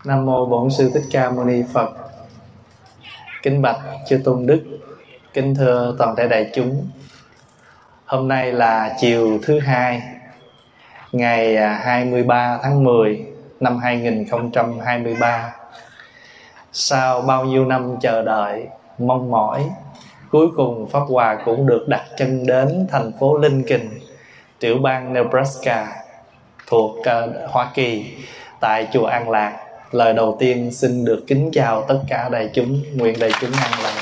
Nam mô Bổn Sư Thích Ca Mâu Ni Phật. Kính bạch chư tôn đức, kính thưa toàn thể đại chúng. Hôm nay là chiều thứ hai, ngày 23 tháng 10 năm 2023. Sau bao nhiêu năm chờ đợi, mong mỏi, cuối cùng Pháp Hòa cũng được đặt chân đến thành phố Lincoln, tiểu bang Nebraska thuộc Hoa Kỳ, tại chùa An Lạc. Lời đầu tiên xin được kính chào tất cả đại chúng, nguyện đại chúng an lành.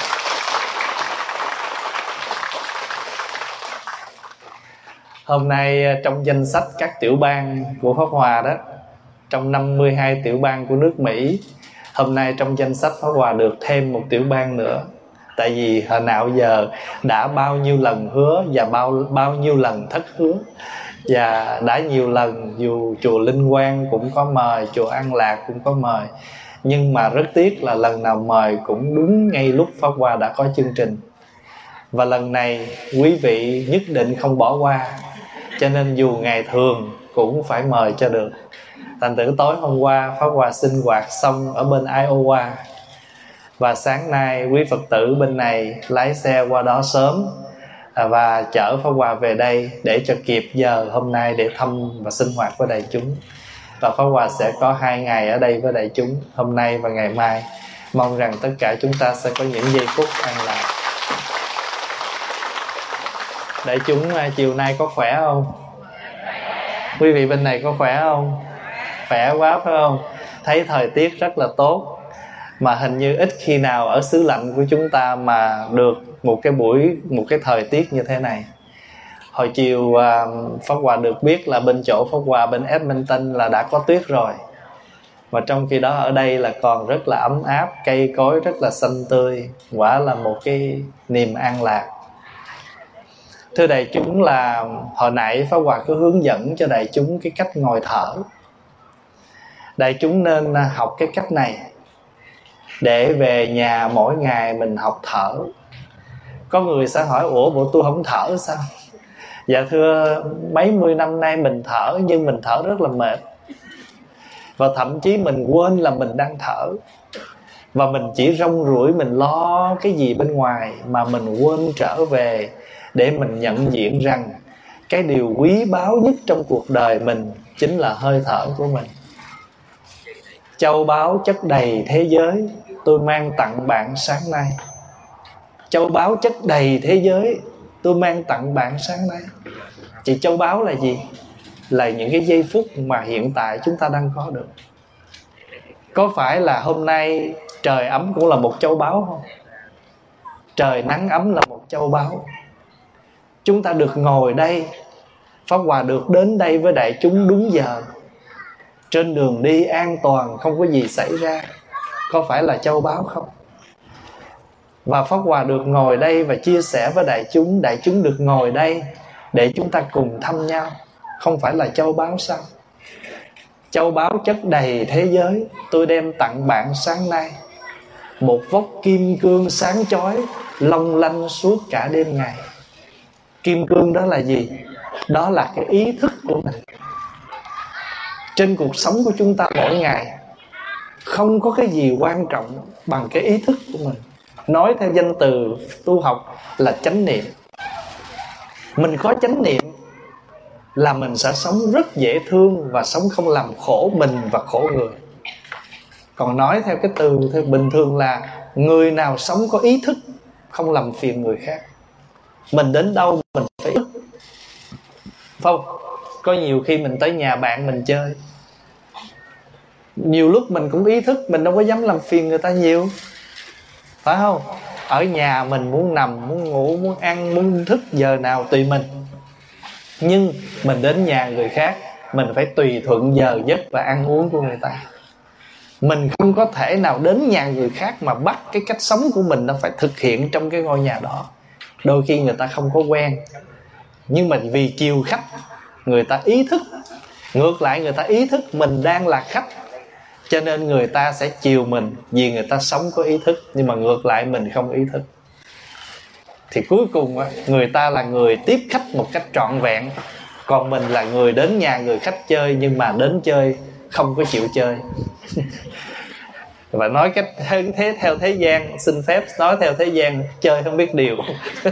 Hôm nay trong danh sách các tiểu bang của Pháp Hòa đó, trong 52 tiểu bang của nước Mỹ, hôm nay trong danh sách Pháp Hòa được thêm một tiểu bang nữa. Tại vì hồi nào giờ đã bao nhiêu lần hứa và bao nhiêu lần thất hứa, và đã nhiều lần dù chùa Linh Quang cũng có mời, chùa An Lạc cũng có mời, nhưng mà rất tiếc là lần nào mời cũng đúng ngay lúc Pháp Hòa đã có chương trình. Và lần này quý vị nhất định không bỏ qua, cho nên dù ngày thường cũng phải mời cho được. Thành thử tối hôm qua Pháp Hòa sinh hoạt xong ở bên Iowa, và sáng nay quý Phật tử bên này lái xe qua đó sớm và chở Pháp Hòa về đây để cho kịp giờ hôm nay để thăm và sinh hoạt với đại chúng. Và Pháp Hòa sẽ có 2 ngày ở đây với đại chúng, hôm nay và ngày mai. Mong rằng tất cả chúng ta sẽ có những giây phút an lạc. Đại chúng chiều nay có khỏe không? Quý vị bên này có khỏe không? Khỏe quá phải không? Thấy thời tiết rất là tốt, mà hình như ít khi nào ở xứ lạnh của chúng ta mà được một cái thời tiết như thế này. Hồi chiều Pháp Hòa được biết là bên chỗ Pháp Hòa bên Edmonton là đã có tuyết rồi, mà trong khi đó ở đây là còn rất là ấm áp, cây cối rất là xanh tươi, quả là một cái niềm an lạc. Thưa đại chúng, là hồi nãy Pháp Hòa có hướng dẫn cho đại chúng cái cách ngồi thở. Đại chúng nên học cái cách này để về nhà mỗi ngày mình học thở. Có người sẽ hỏi, ủa bộ tôi không thở sao? Dạ thưa, mấy mươi năm nay mình thở, nhưng mình thở rất là mệt, và thậm chí mình quên là mình đang thở, và mình chỉ rong ruổi, mình lo cái gì bên ngoài, mà mình quên trở về để mình nhận diện rằng cái điều quý báu nhất trong cuộc đời mình chính là hơi thở của mình. Châu báu chất đầy thế giới, tôi mang tặng bạn sáng nay. Châu báu chất đầy thế giới, tôi mang tặng bạn sáng nay. Thì châu báu là gì? Là những cái giây phút mà hiện tại chúng ta đang có được. Có phải là hôm nay trời ấm cũng là một châu báu không? Trời nắng ấm là một châu báu. Chúng ta được ngồi đây, Pháp Hòa được đến đây với đại chúng đúng giờ, trên đường đi an toàn, không có gì xảy ra, có phải là châu báu không? Và Pháp Hòa được ngồi đây và chia sẻ với đại chúng được ngồi đây để chúng ta cùng thăm nhau, không phải là châu báu sao? Châu báu chất đầy thế giới, tôi đem tặng bạn sáng nay. Một vốc kim cương sáng chói, long lanh suốt cả đêm ngày. Kim cương đó là gì? Đó là cái ý thức của mình. Trên cuộc sống của chúng ta mỗi ngày, không có cái gì quan trọng bằng cái ý thức của mình. Nói theo danh từ tu học là chánh niệm. Mình có chánh niệm là mình sẽ sống rất dễ thương, và sống không làm khổ mình và khổ người. Còn nói theo cái từ theo bình thường là người nào sống có ý thức, không làm phiền người khác. Mình đến đâu mình phải ý thức. Không, có nhiều khi mình tới nhà bạn mình chơi, nhiều lúc mình cũng ý thức, mình đâu có dám làm phiền người ta nhiều, phải không? Ở nhà mình muốn nằm, muốn ngủ, muốn ăn, muốn thức giờ nào tùy mình. Nhưng mình đến nhà người khác, mình phải tùy thuận giờ giấc và ăn uống của người ta. Mình không có thể nào đến nhà người khác mà bắt cái cách sống của mình nó phải thực hiện trong cái ngôi nhà đó. Đôi khi người ta không có quen, nhưng mà vì chiều khách, người ta ý thức. Ngược lại, người ta ý thức mình đang là khách, cho nên người ta sẽ chiều mình, vì người ta sống có ý thức. Nhưng mà ngược lại mình không ý thức, thì cuối cùng người ta là người tiếp khách một cách trọn vẹn, còn mình là người đến nhà người khách chơi, nhưng mà đến chơi không có chịu chơi. Và nói cách thế theo thế gian, xin phép nói theo thế gian, chơi không biết điều.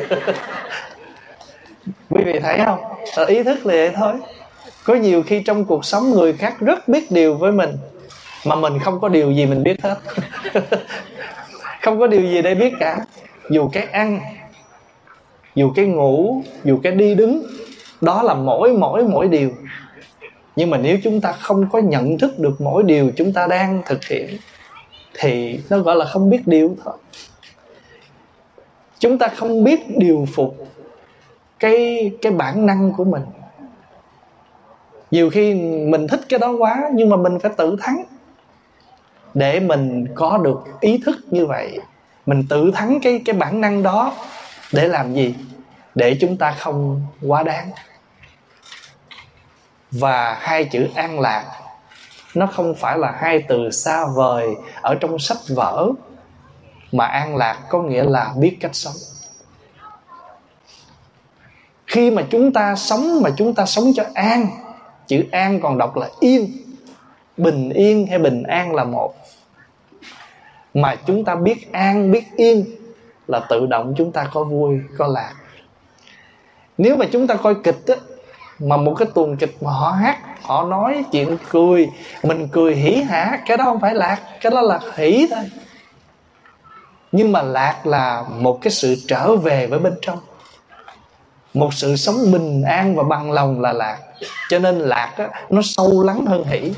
Quý vị thấy không? Ý thức là vậy thôi. Có nhiều khi trong cuộc sống người khác rất biết điều với mình, mà mình không có điều gì mình biết hết. Không có điều gì để biết cả. Dù cái ăn, dù cái ngủ, dù cái đi đứng, đó là mỗi điều. Nhưng mà nếu chúng ta không có nhận thức được mỗi điều chúng ta đang thực hiện, thì nó gọi là không biết điều thôi. Chúng ta không biết điều phục cái bản năng của mình. Nhiều khi mình thích cái đó quá, nhưng mà mình phải tự thắng. Để mình có được ý thức như vậy, mình tự thắng cái bản năng đó. Để làm gì? Để chúng ta không quá đáng. Và hai chữ an lạc, nó không phải là hai từ xa vời ở trong sách vở, mà an lạc có nghĩa là biết cách sống. Khi mà chúng ta sống, mà chúng ta sống cho an, chữ an còn đọc là yên. Bình yên hay bình an là một. Mà chúng ta biết an, biết yên, là tự động chúng ta có vui, có lạc. Nếu mà chúng ta coi kịch á, mà một cái tuồng kịch mà họ hát, họ nói chuyện cười, mình cười hỉ hả, cái đó không phải lạc, cái đó là hỉ thôi. Nhưng mà lạc là một cái sự trở về với bên trong, một sự sống bình an và bằng lòng là lạc. Cho nên lạc á, nó sâu lắng hơn hỉ.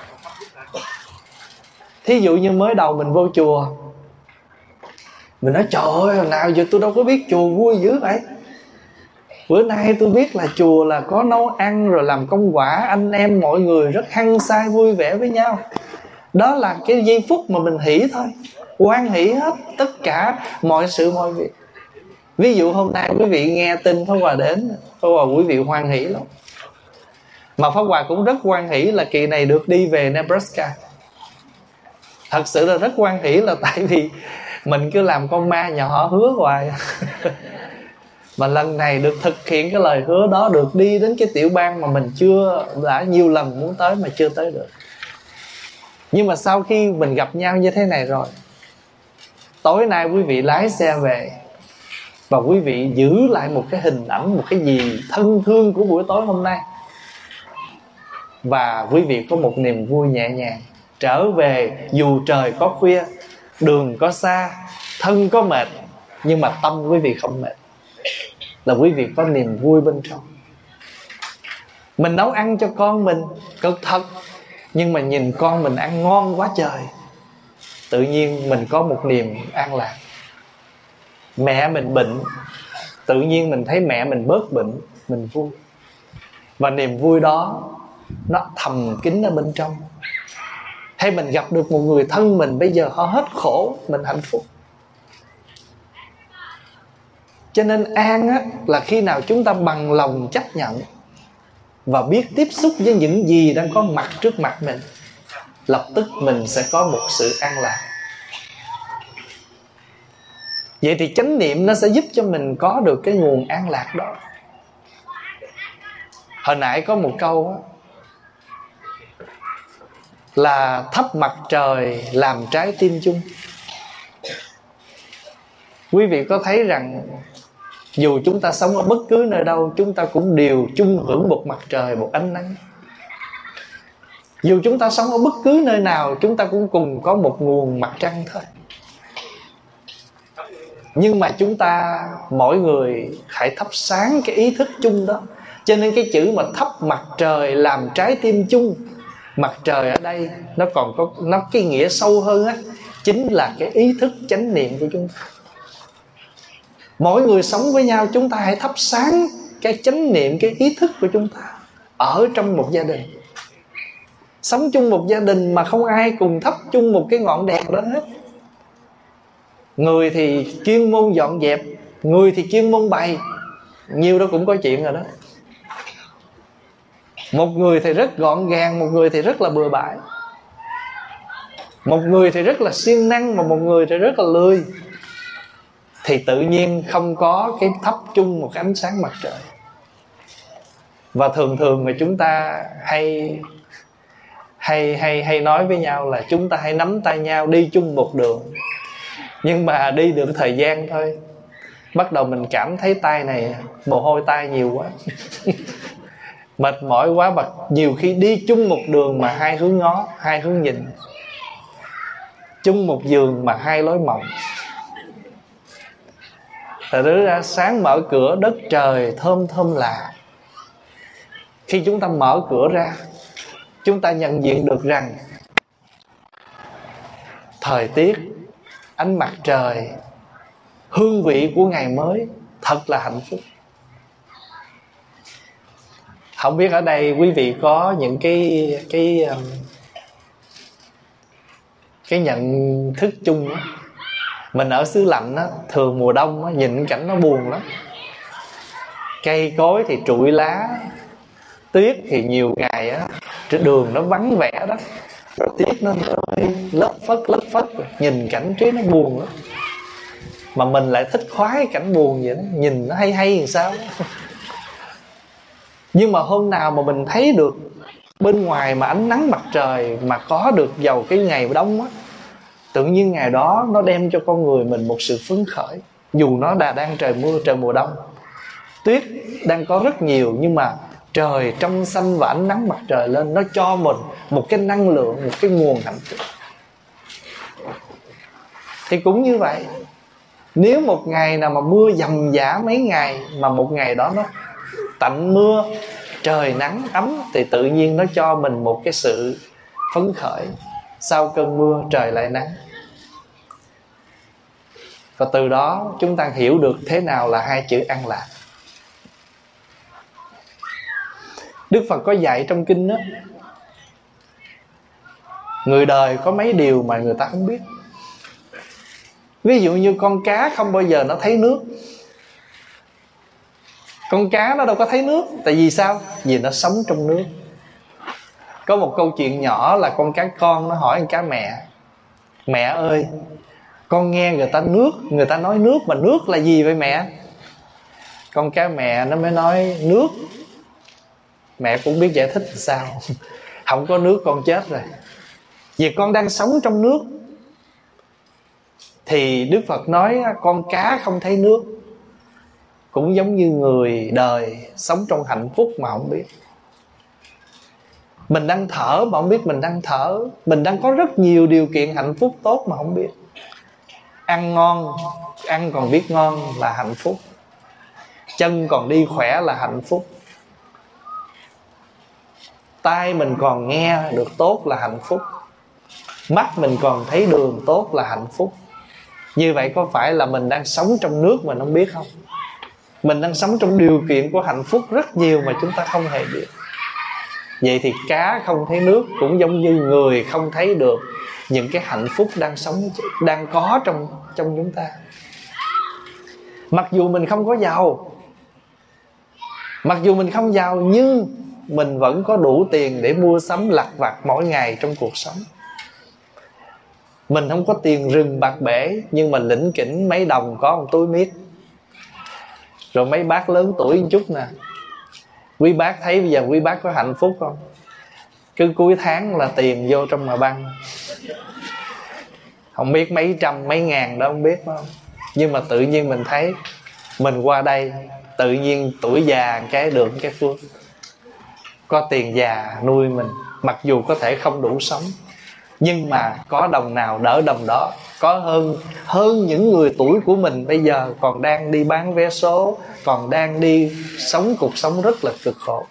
Thí dụ như mới đầu mình vô chùa, mình nói trời ơi, nào giờ tôi đâu có biết chùa vui dữ vậy. Bữa nay tôi biết là chùa là có nấu ăn rồi làm công quả, anh em mọi người rất hăng say vui vẻ với nhau. Đó là cái giây phút mà mình hỉ thôi, hoan hỉ hết tất cả mọi sự mọi việc. Ví dụ hôm nay quý vị nghe tin Pháp Hòa đến, Pháp Hòa quý vị hoan hỉ lắm. Mà Pháp Hòa cũng rất hoan hỉ là kỳ này được đi về Nebraska. Thật sự là rất hoan hỉ, là tại vì mình cứ làm con ma nhỏ hứa hoài. Mà lần này được thực hiện cái lời hứa đó, được đi đến cái tiểu bang mà mình đã nhiều lần muốn tới mà chưa tới được. Nhưng mà sau khi mình gặp nhau như thế này rồi, tối nay quý vị lái xe về, và quý vị giữ lại một cái hình ảnh, một cái gì thân thương của buổi tối hôm nay, và quý vị có một niềm vui nhẹ nhàng trở về. Dù trời có khuya, đường có xa, thân có mệt, nhưng mà tâm quý vị không mệt, là quý vị có niềm vui bên trong. Mình nấu ăn cho con mình cực thật, nhưng mà nhìn con mình ăn ngon quá trời, tự nhiên mình có một niềm an lạc. Mẹ mình bệnh, tự nhiên mình thấy mẹ mình bớt bệnh, mình vui. Và niềm vui đó nó thầm kín ở bên trong. Hay mình gặp được một người thân mình, bây giờ họ hết khổ, mình hạnh phúc. Cho nên an á, là khi nào chúng ta bằng lòng chấp nhận và biết tiếp xúc với những gì đang có mặt trước mặt mình, lập tức mình sẽ có một sự an lạc. Vậy thì chánh niệm nó sẽ giúp cho mình có được cái nguồn an lạc đó. Hồi nãy có một câu á, là thắp mặt trời làm trái tim chung. Quý vị có thấy rằng dù chúng ta sống ở bất cứ nơi đâu, chúng ta cũng đều chung hưởng một mặt trời, một ánh nắng. Dù chúng ta sống ở bất cứ nơi nào, chúng ta cũng cùng có một nguồn mặt trăng thôi. Nhưng mà chúng ta, mỗi người hãy thắp sáng cái ý thức chung đó. Cho nên cái chữ mà thắp mặt trời làm trái tim chung, mặt trời ở đây nó còn có cái nghĩa sâu hơn á, chính là cái ý thức chánh niệm của chúng ta. Mỗi người sống với nhau, chúng ta hãy thắp sáng cái chánh niệm, cái ý thức của chúng ta ở trong một gia đình. Sống chung một gia đình mà không ai cùng thắp chung một cái ngọn đèn đó hết. Người thì chuyên môn dọn dẹp, người thì chuyên môn bày, nhiều đó cũng có chuyện rồi đó. Một người thì rất gọn gàng, một người thì rất là bừa bãi. Một người thì rất là siêng năng, mà một người thì rất là lười. Thì tự nhiên không có cái thắp chung một cái ánh sáng mặt trời. Và thường thường mà chúng ta hay nói với nhau là chúng ta hãy nắm tay nhau đi chung một đường. Nhưng mà đi được thời gian thôi, bắt đầu mình cảm thấy tay này mồ hôi tay nhiều quá mệt mỏi quá, mà nhiều khi đi chung một đường mà hai hướng ngó, hai hướng nhìn, chung một giường mà hai lối mộng. Thật ra sáng mở cửa đất trời thơm thơm lạ. Khi chúng ta mở cửa ra, chúng ta nhận diện được rằng thời tiết, ánh mặt trời, hương vị của ngày mới thật là hạnh phúc. Không biết ở đây quý vị có những cái nhận thức chung đó. Mình ở xứ lạnh á, thường mùa đông á, nhìn cảnh nó buồn lắm. Cây cối thì trụi lá, tuyết thì nhiều ngày á, trên đường nó vắng vẻ đó, tuyết nó lất phất, nhìn cảnh trí nó buồn lắm. Mà mình lại thích khoái cảnh buồn vậy đó, nhìn nó hay làm sao đó. Nhưng mà hôm nào mà mình thấy được bên ngoài mà ánh nắng mặt trời, mà có được vào cái ngày đông á, tự nhiên ngày đó nó đem cho con người mình một sự phấn khởi. Dù nó đang trời mưa, trời mùa đông, tuyết đang có rất nhiều, nhưng mà trời trong xanh và ánh nắng mặt trời lên, nó cho mình một cái năng lượng, một cái nguồn hạnh phúc. Thì cũng như vậy, nếu một ngày nào mà mưa dầm dã mấy ngày, mà một ngày đó nó tạnh mưa, trời nắng ấm, thì tự nhiên nó cho mình một cái sự phấn khởi. Sau cơn mưa trời lại nắng. Và từ đó chúng ta hiểu được thế nào là hai chữ an lạc. Đức Phật có dạy trong kinh đó, người đời có mấy điều mà người ta không biết. Ví dụ như con cá không bao giờ nó thấy nước. Con cá nó đâu có thấy nước. Tại vì sao? Vì nó sống trong nước. Có một câu chuyện nhỏ là con cá con nó hỏi con cá mẹ: mẹ ơi, con nghe người ta nói nước, mà nước là gì vậy mẹ? Con cá mẹ nó mới nói nước. Mẹ cũng biết giải thích làm sao. Không có nước con chết rồi. Vì con đang sống trong nước. Thì Đức Phật nói con cá không thấy nước, cũng giống như người đời sống trong hạnh phúc mà không biết. Mình đang thở mà không biết mình đang thở. Mình đang có rất nhiều điều kiện hạnh phúc tốt mà không biết. Ăn ngon, ăn còn biết ngon là hạnh phúc. Chân còn đi khỏe là hạnh phúc. Tai mình còn nghe được tốt là hạnh phúc. Mắt mình còn thấy đường tốt là hạnh phúc. Như vậy có phải là mình đang sống trong nước mà không biết không? Mình đang sống trong điều kiện của hạnh phúc rất nhiều mà chúng ta không hề biết. Vậy thì cá không thấy nước cũng giống như người không thấy được những cái hạnh phúc đang có trong chúng ta. Mặc dù mình không có giàu, mặc dù mình không giàu, nhưng mình vẫn có đủ tiền để mua sắm lặt vặt mỗi ngày trong cuộc sống. Mình không có tiền rừng bạc bể, nhưng mà lỉnh kỉnh mấy đồng có một túi miết. Rồi mấy bác lớn tuổi một chút nè, quý bác thấy bây giờ quý bác có hạnh phúc không? Cứ cuối tháng là tiền vô trong mà băng, không biết mấy trăm mấy ngàn đó không biết không. Nhưng mà tự nhiên mình thấy mình qua đây, tự nhiên tuổi già cái được cái phước, có tiền già nuôi mình. Mặc dù có thể không đủ sống, nhưng mà có đồng nào đỡ đồng đó. Có hơn những người tuổi của mình bây giờ còn đang đi bán vé số, còn đang đi sống cuộc sống rất là cực khổ.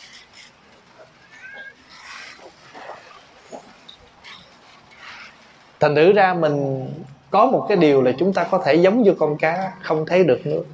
Thành thử ra mình có một cái điều là chúng ta có thể giống như con cá không thấy được nước.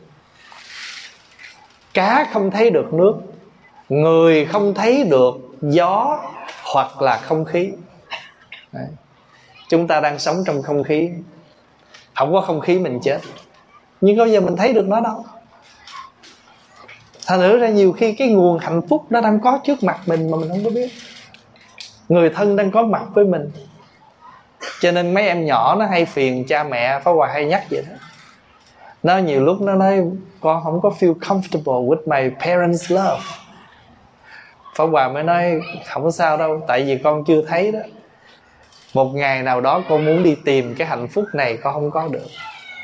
Cá không thấy được nước, người không thấy được gió hoặc là không khí. Đấy. Chúng ta đang sống trong không khí. Không có không khí mình chết. Nhưng có giờ mình thấy được nó đâu. Thành thử ra nhiều khi cái nguồn hạnh phúc nó đang có trước mặt mình mà mình không có biết. Người thân đang có mặt với mình. Cho nên mấy em nhỏ nó hay phiền cha mẹ. Pháp Hòa hay nhắc vậy đó. Nó nhiều lúc nó nói con không có feel comfortable with my parents' love. Pháp Hòa mới nói không sao đâu, tại vì con chưa thấy đó. Một ngày nào đó con muốn đi tìm cái hạnh phúc này, con không có được.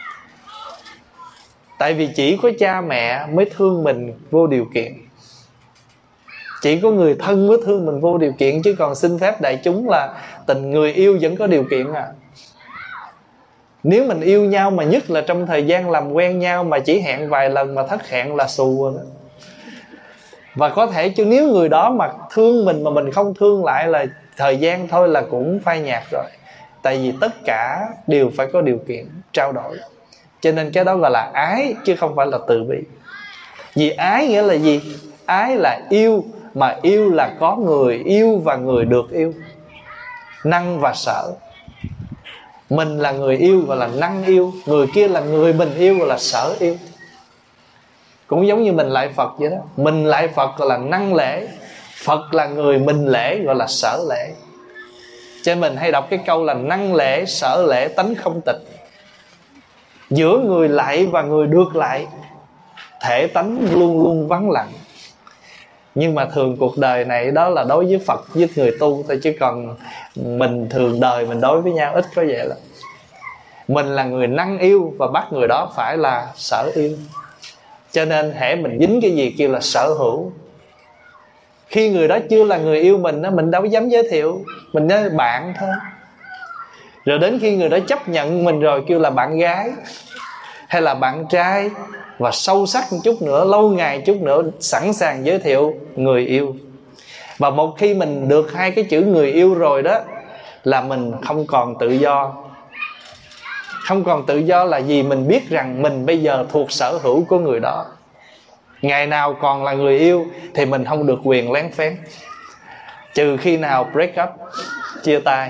Tại vì chỉ có cha mẹ mới thương mình vô điều kiện, chỉ có người thân mới thương mình vô điều kiện. Chứ còn xin phép đại chúng là tình người yêu vẫn có điều kiện à. Nếu mình yêu nhau, mà nhất là trong thời gian làm quen nhau mà chỉ hẹn vài lần mà thất hẹn là xù rồi đó. Và có thể chứ nếu người đó mà thương mình mà mình không thương lại là thời gian thôi là cũng phai nhạt rồi. Tại vì tất cả đều phải có điều kiện trao đổi. Cho nên cái đó gọi là ái, chứ không phải là từ bi. Vì ái nghĩa là gì? Ái là yêu, mà yêu là có người yêu và người được yêu. Năng và sở. Mình là người yêu gọi là năng yêu, người kia là người mình yêu gọi là sở yêu. Cũng giống như mình lại Phật vậy đó. Mình lại Phật gọi là năng lễ, Phật là người mình lễ gọi là sở lễ. Cho nên mình hay đọc cái câu là năng lễ sở lễ tánh không tịch. Giữa người lại và người được lại, thể tánh luôn luôn vắng lặng. Nhưng mà thường cuộc đời này đó là đối với Phật với người tu thôi. Chứ còn mình thường đời mình đối với nhau ít có vậy lắm. Mình là người năng yêu và bắt người đó phải là sở yêu. Cho nên hễ mình dính cái gì kêu là sở hữu. Khi người đó chưa là người yêu mình, mình đâu dám giới thiệu, mình nói bạn thôi. Rồi đến khi người đó chấp nhận mình rồi kêu là bạn gái hay là bạn trai. Và sâu sắc một chút nữa, lâu ngày chút nữa sẵn sàng giới thiệu người yêu. Và một khi mình được hai cái chữ người yêu rồi đó, là mình không còn tự do. Không còn tự do là gì? Mình biết rằng mình bây giờ thuộc sở hữu của người đó. Ngày nào còn là người yêu thì mình không được quyền lén phén, trừ khi nào break up, chia tay.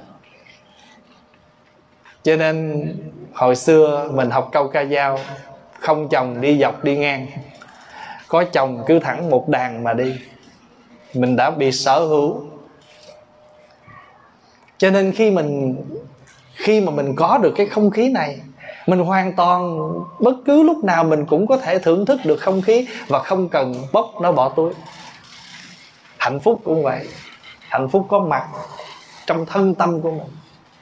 Cho nên hồi xưa mình học câu ca dao: không chồng đi dọc đi ngang, có chồng cứ thẳng một đàn mà đi. Mình đã bị sở hữu. Cho nên khi mà mình có được cái không khí này, mình hoàn toàn bất cứ lúc nào mình cũng có thể thưởng thức được không khí và không cần bốc nó bỏ túi. Hạnh phúc cũng vậy. Hạnh phúc có mặt trong thân tâm của mình.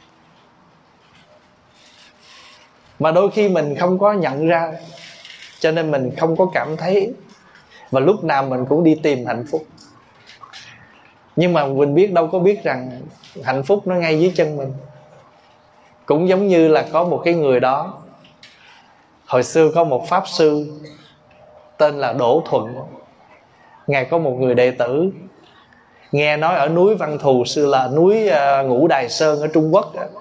Mà đôi khi mình không có nhận ra, cho nên mình không có cảm thấy. Và lúc nào mình cũng đi tìm hạnh phúc. Nhưng mà mình biết đâu có biết rằng hạnh phúc nó ngay dưới chân mình. Cũng giống như là có một cái người đó. Hồi xưa có một pháp sư tên là Đỗ Thuận. Ngài có một người đệ tử. Nghe nói ở núi Văn Thù, xưa là núi Ngũ Đài Sơn ở Trung Quốc đó,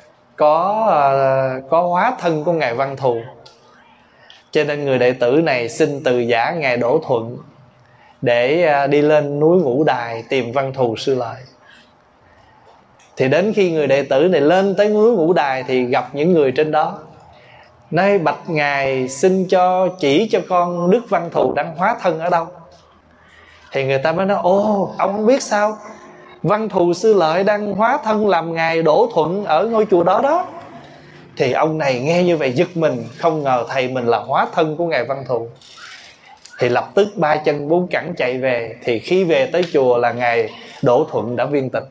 có hóa thân của Ngài Văn Thù. Cho nên người đệ tử này xin từ giả Ngài Đỗ Thuận để đi lên núi Ngũ Đài tìm Văn Thù sư lợi. Thì đến khi người đệ tử này lên tới núi Ngũ Đài thì gặp những người trên đó, nói: bạch Ngài, xin chỉ cho con Đức Văn Thù đang hóa thân ở đâu. Thì người ta mới nói: ồ, ông không biết sao? Văn Thù sư lợi đang hóa thân làm Ngài Đỗ Thuận ở ngôi chùa đó đó. Thì ông này nghe như vậy giật mình, không ngờ thầy mình là hóa thân của Ngài Văn Thù. Thì lập tức ba chân bốn cẳng chạy về. Thì khi về tới chùa là Ngài Đỗ Thuận đã viên tịch.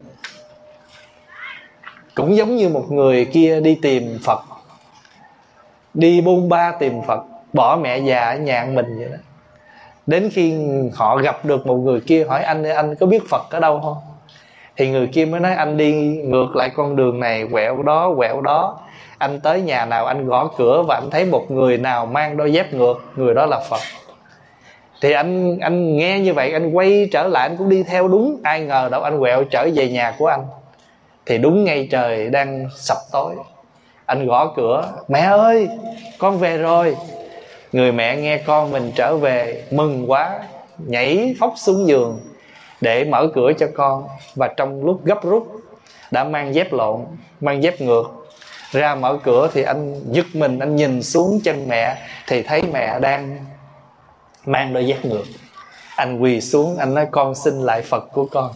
Cũng giống như một người kia đi tìm Phật, đi bôn ba tìm Phật, bỏ mẹ già ở nhà mình vậy đó. Đến khi họ gặp được một người kia, hỏi: anh có biết Phật ở đâu không? Thì người kia mới nói: anh đi ngược lại con đường này, quẹo đó. Anh tới nhà nào anh gõ cửa và anh thấy một người nào mang đôi dép ngược, người đó là Phật. Thì anh nghe như vậy, anh quay trở lại, anh cũng đi theo đúng. Ai ngờ đâu anh quẹo trở về nhà của anh. Thì đúng ngay trời đang sập tối. Anh gõ cửa: mẹ ơi, con về rồi. Người mẹ nghe con mình trở về mừng quá, nhảy phóc xuống giường để mở cửa cho con. Và trong lúc gấp rút đã mang dép lộn, mang dép ngược ra mở cửa. Thì anh giật mình, anh nhìn xuống chân mẹ thì thấy mẹ đang mang đôi dép ngược. Anh quỳ xuống, anh nói: con xin lại Phật của con.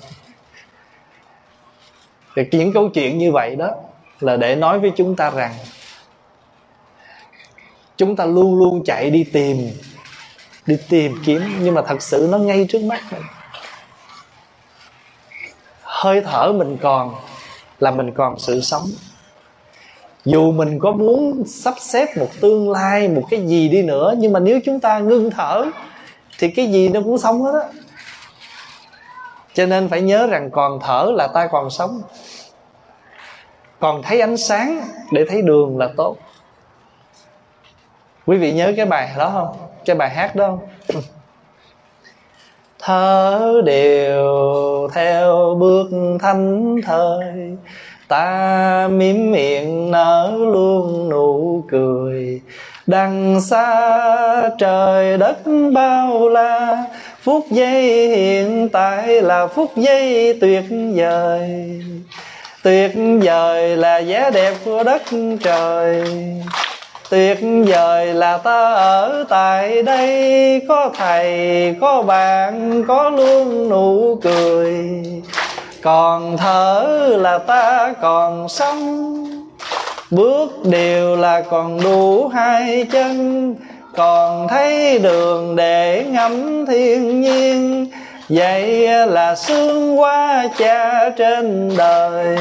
Thì những câu chuyện như vậy đó là để nói với chúng ta rằng chúng ta luôn luôn chạy đi tìm kiếm, nhưng mà thật sự nó ngay trước mắt mình. hơi thở mình còn là mình còn sự sống. Dù mình có muốn sắp xếp một tương lai, một cái gì đi nữa, nhưng mà nếu chúng ta ngưng thở thì cái gì nó cũng sống hết á. Cho nên phải nhớ rằng còn thở là ta còn sống, còn thấy ánh sáng để thấy đường là tốt. Quý vị nhớ cái bài đó không? Cái bài hát đó không? Thở đều theo bước thánh thời, ta mím miệng nở luôn nụ cười. Đằng xa trời đất bao la, phút giây hiện tại là phút giây tuyệt vời. Tuyệt vời là vẻ đẹp của đất trời, tuyệt vời là ta ở tại đây. Có thầy, có bạn, có luôn nụ cười. Còn thở là ta còn sống, bước đều là còn đủ hai chân, còn thấy đường để ngắm thiên nhiên. Vậy là sướng quá cha trên đời.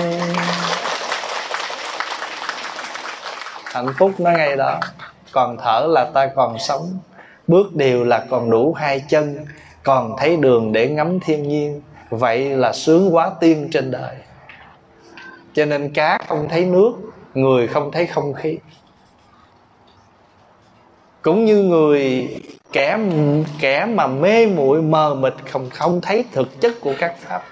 Hạnh phúc nó ngay đó. Còn thở là ta còn sống, bước đều là còn đủ hai chân, còn thấy đường để ngắm thiên nhiên. Vậy là sướng quá tiên trên đời. Cho nên cá không thấy nước, người không thấy không khí. Cũng như người kẻ mà mê muội mờ mịt, không thấy thực chất của các pháp.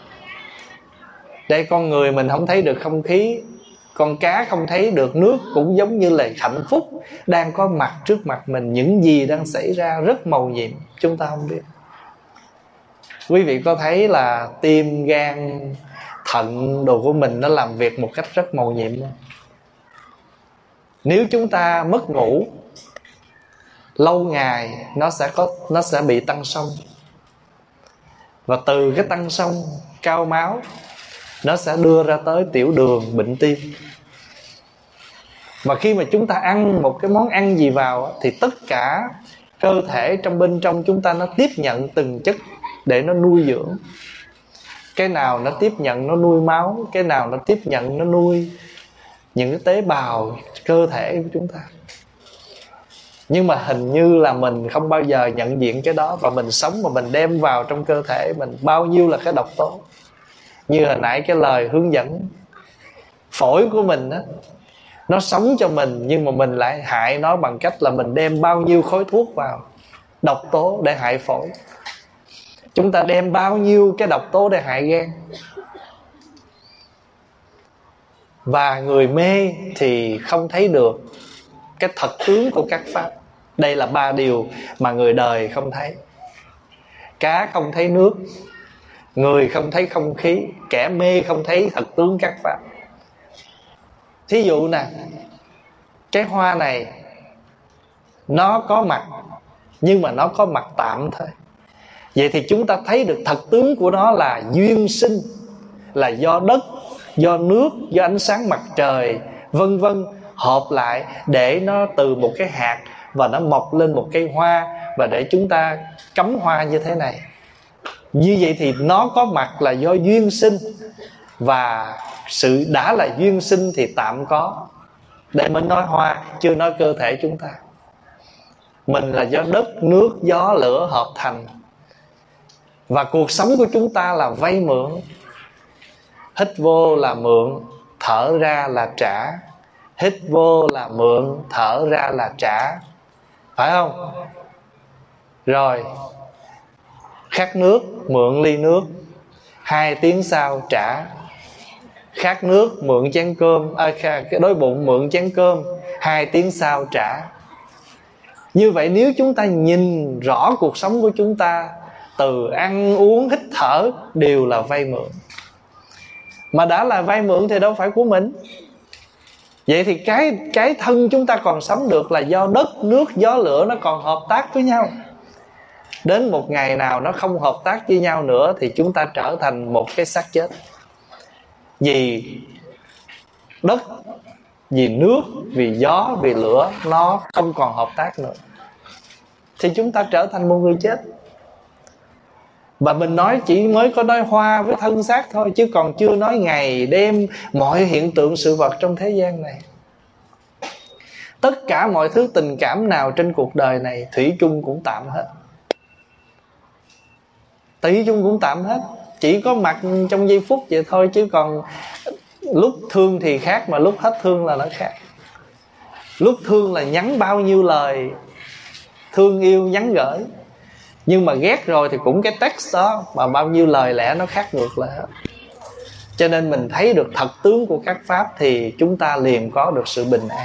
Đây, con người mình không thấy được không khí, con cá không thấy được nước, cũng giống như là hạnh phúc đang có mặt trước mặt mình. Những gì đang xảy ra rất mầu nhiệm, chúng ta không biết. Quý vị có thấy là tim, gan, thận đồ của mình nó làm việc một cách rất mầu nhiệm không? Nếu chúng ta mất ngủ lâu ngày, nó sẽ bị tăng xông. Và từ cái tăng xông, cao máu, nó sẽ đưa ra tới tiểu đường, bệnh tim. Mà khi mà chúng ta ăn một cái món ăn gì vào thì tất cả cơ thể trong bên trong chúng ta nó tiếp nhận từng chất để nó nuôi dưỡng. Cái nào nó tiếp nhận nó nuôi máu, cái nào nó tiếp nhận nó nuôi những cái tế bào cơ thể của chúng ta. Nhưng mà hình như là mình không bao giờ nhận diện cái đó, và mình sống mà mình đem vào trong cơ thể mình bao nhiêu là cái độc tố. Như hồi nãy cái lời hướng dẫn, phổi của mình đó, nó sống cho mình, nhưng mà mình lại hại nó bằng cách là mình đem bao nhiêu khói thuốc vào, độc tố để hại phổi. Chúng ta đem bao nhiêu cái độc tố để hại gan. Và người mê thì không thấy được cái thật tướng của các pháp. Đây là ba điều mà người đời không thấy. Cá không thấy nước, người không thấy không khí, kẻ mê không thấy thật tướng các pháp. Thí dụ nè, cái hoa này nó có mặt, nhưng mà nó có mặt tạm thôi. Vậy thì chúng ta thấy được thật tướng của nó là duyên sinh, là do đất, do nước, do ánh sáng mặt trời, vân vân hợp lại để nó từ một cái hạt và nó mọc lên một cây hoa, và để chúng ta cắm hoa như thế này. Như vậy thì nó có mặt là do duyên sinh, và sự đã là duyên sinh thì tạm có. Để mình nói hoa, chưa nói cơ thể chúng ta. Mình là do đất, nước, gió, lửa hợp thành. Và cuộc sống của chúng ta là vay mượn. Hít vô là mượn, thở ra là trả. Hít vô là mượn, thở ra là trả. Phải không? Rồi, khát nước, mượn ly nước, 2 tiếng sau trả. Khát nước, mượn chén cơm, đói bụng mượn chén cơm, 2 tiếng sau trả. Như vậy nếu chúng ta nhìn rõ cuộc sống của chúng ta, từ ăn uống hít thở đều là vay mượn. Mà đã là vay mượn thì đâu phải của mình. Vậy thì cái thân chúng ta còn sống được là do đất, nước, gió, lửa nó còn hợp tác với nhau. Đến một ngày nào nó không hợp tác với nhau nữa thì chúng ta trở thành một cái xác chết. Vì đất, vì nước, vì gió, vì lửa nó không còn hợp tác nữa, thì chúng ta trở thành một người chết. Và mình nói chỉ mới có nói hoa với thân xác thôi, chứ còn chưa nói ngày đêm mọi hiện tượng sự vật trong thế gian này. Tất cả mọi thứ tình cảm nào trên cuộc đời này thủy chung cũng tạm hết. Thủy chung cũng tạm hết. Chỉ có mặt trong giây phút vậy thôi, chứ còn lúc thương thì khác, mà lúc hết thương là nó khác. Lúc thương là nhắn bao nhiêu lời thương yêu nhắn gửi, nhưng mà ghét rồi thì cũng cái text đó, mà bao nhiêu lời lẽ nó khác ngược lại hết. Cho nên mình thấy được thật tướng của các pháp thì chúng ta liền có được sự bình an.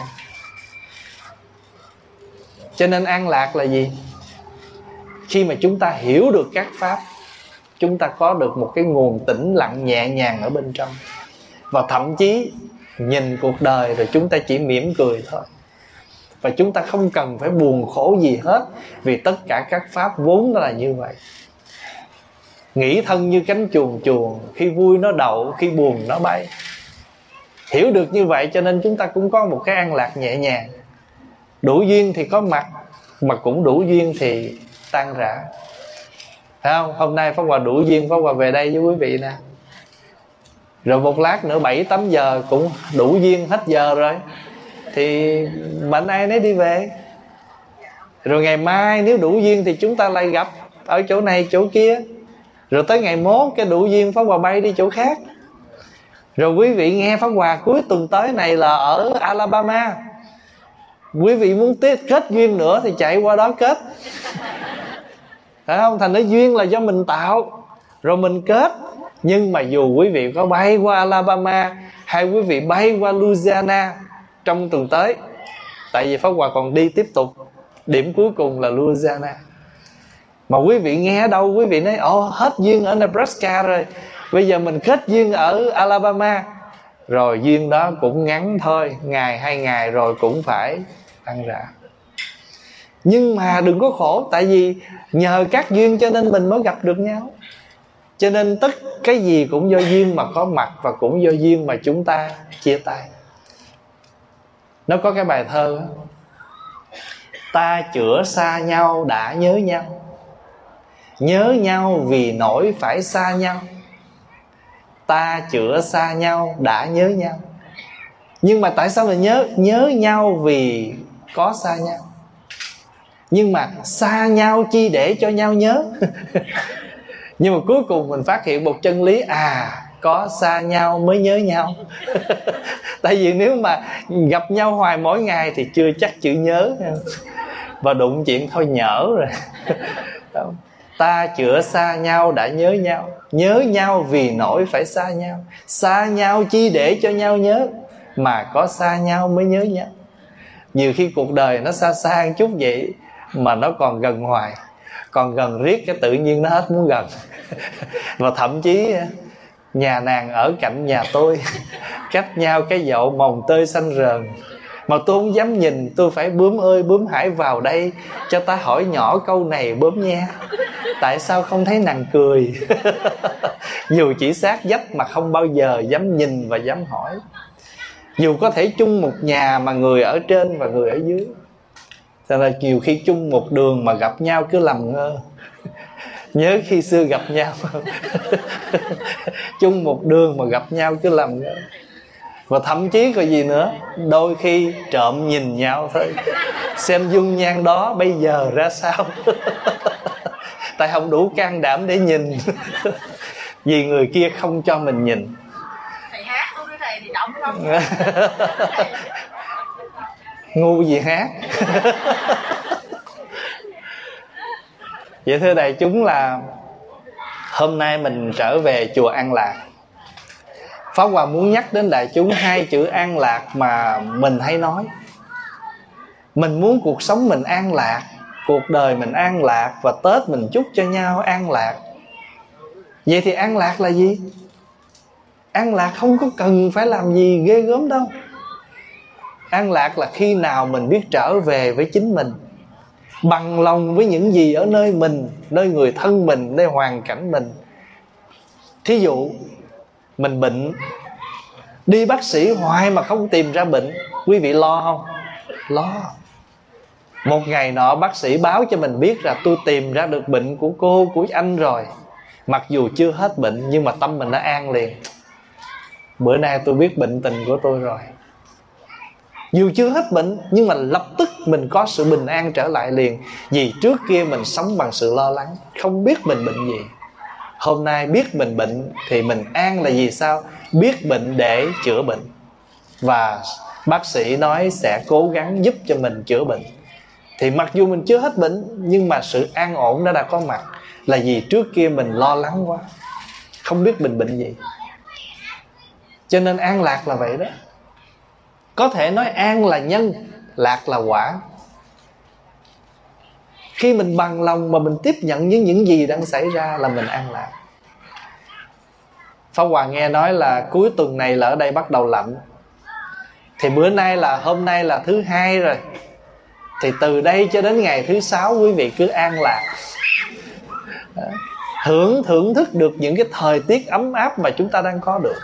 Cho nên an lạc là gì? Khi mà chúng ta hiểu được các pháp, chúng ta có được một cái nguồn tĩnh lặng nhẹ nhàng ở bên trong. Và thậm chí nhìn cuộc đời rồi chúng ta chỉ mỉm cười thôi. Và chúng ta không cần phải buồn khổ gì hết, vì tất cả các pháp vốn nó là như vậy. Nghĩ thân như cánh chuồn chuồn, khi vui nó đậu, khi buồn nó bay. Hiểu được như vậy cho nên chúng ta cũng có một cái an lạc nhẹ nhàng. Đủ duyên thì có mặt, mà cũng đủ duyên thì tan rã. Phải không? Hôm nay Pháp Hòa đủ duyên, Pháp Hòa về đây với quý vị nè. Rồi một lát nữa 7-8 giờ cũng đủ duyên, hết giờ rồi thì mệnh ai nấy đi về. Rồi ngày mai nếu đủ duyên thì chúng ta lại gặp ở chỗ này chỗ kia. Rồi tới ngày mốt cái đủ duyên Pháp Hòa bay đi chỗ khác. Rồi quý vị nghe Pháp Hòa cuối tuần tới này là ở Alabama. Quý vị muốn kết duyên nữa thì chạy qua đó kết. Phải không? Thành ra duyên là do mình tạo, rồi mình kết. Nhưng mà dù quý vị có bay qua Alabama hay quý vị bay qua Louisiana trong tuần tới, tại vì Pháp Hòa còn đi tiếp tục, điểm cuối cùng là Louisiana, mà quý vị nghe ở đâu quý vị nói hết duyên ở Nebraska rồi, bây giờ mình kết duyên ở Alabama. Rồi duyên đó cũng ngắn thôi, ngày 2 ngày rồi cũng phải tan rã. Nhưng mà đừng có khổ, tại vì nhờ các duyên cho nên mình mới gặp được nhau. Cho nên tất cái gì cũng do duyên mà có mặt, và cũng do duyên mà chúng ta chia tay. Nó có cái bài thơ: ta chữa xa nhau đã nhớ nhau, nhớ nhau vì nỗi phải xa nhau. Ta chữa xa nhau đã nhớ nhau. Nhưng mà tại sao mình nhớ nhau vì có xa nhau? Nhưng mà xa nhau chi để cho nhau nhớ. Nhưng mà cuối cùng mình phát hiện một chân lý: có xa nhau mới nhớ nhau. Tại vì nếu mà gặp nhau hoài mỗi ngày thì chưa chắc chữ nhớ, và đụng chuyện thôi nhỡ rồi. Ta chữa xa nhau đã nhớ nhau, nhớ nhau vì nỗi phải xa nhau. Xa nhau chi để cho nhau nhớ, mà có xa nhau mới nhớ nhau. Nhiều khi cuộc đời nó xa xa một chút vậy mà nó còn gần hoài, còn gần riết cái tự nhiên nó hết muốn gần. Và thậm chí nhà nàng ở cạnh nhà tôi, cách nhau cái dậu mồng tơi xanh rờn, mà tôi không dám nhìn, tôi phải bướm ơi bướm hãy vào đây, cho ta hỏi nhỏ câu này bướm nha, tại sao không thấy nàng cười? Dù chỉ sát vách mà không bao giờ dám nhìn và dám hỏi. Dù có thể chung một nhà mà người ở trên và người ở dưới. Cho nên nhiều khi chung một đường mà gặp nhau cứ làm ngơ. Nhớ khi xưa gặp nhau. Chung một đường mà gặp nhau cứ làm ngơ. Và thậm chí có gì nữa, đôi khi trộm nhìn nhau thôi, xem dung nhan đó bây giờ ra sao. Tại không đủ can đảm để nhìn. Vì người kia không cho mình nhìn. Thầy hát luôn cái thầy thì động không? Ngu gì hát. Vậy thưa đại chúng, là hôm nay mình trở về chùa An Lạc. Pháp Hòa muốn nhắc đến đại chúng 2 chữ an lạc mà mình hay nói. Mình muốn cuộc sống mình an lạc, cuộc đời mình an lạc, và Tết mình chúc cho nhau an lạc. Vậy thì an lạc là gì? An lạc không có cần phải làm gì ghê gớm đâu. An lạc là khi nào mình biết trở về với chính mình, bằng lòng với những gì ở nơi mình, nơi người thân mình, nơi hoàn cảnh mình. Thí dụ mình bệnh, đi bác sĩ hoài mà không tìm ra bệnh, quý vị lo không? Lo. Một ngày nọ bác sĩ báo cho mình biết là tôi tìm ra được bệnh của cô, của anh rồi. Mặc dù chưa hết bệnh nhưng mà tâm mình nó an liền. Bữa nay tôi biết bệnh tình của tôi rồi. Dù chưa hết bệnh nhưng mà lập tức mình có sự bình an trở lại liền. Vì trước kia mình sống bằng sự lo lắng, không biết mình bệnh gì. Hôm nay biết mình bệnh thì mình an là vì sao? Biết bệnh để chữa bệnh. Và bác sĩ nói sẽ cố gắng giúp cho mình chữa bệnh. Thì mặc dù mình chưa hết bệnh nhưng mà sự an ổn đã có mặt. Là vì trước kia mình lo lắng quá, không biết mình bệnh gì. Cho nên an lạc là vậy đó. Có thể nói an là nhân, lạc là quả. Khi mình bằng lòng mà mình tiếp nhận những gì đang xảy ra là mình an lạc. Pháp Hòa nghe nói là cuối tuần này là ở đây bắt đầu lạnh. Thì bữa nay là hôm nay là thứ hai rồi. Thì từ đây cho đến ngày thứ 6 quý vị cứ an lạc, thưởng thức được những cái thời tiết ấm áp mà chúng ta đang có được.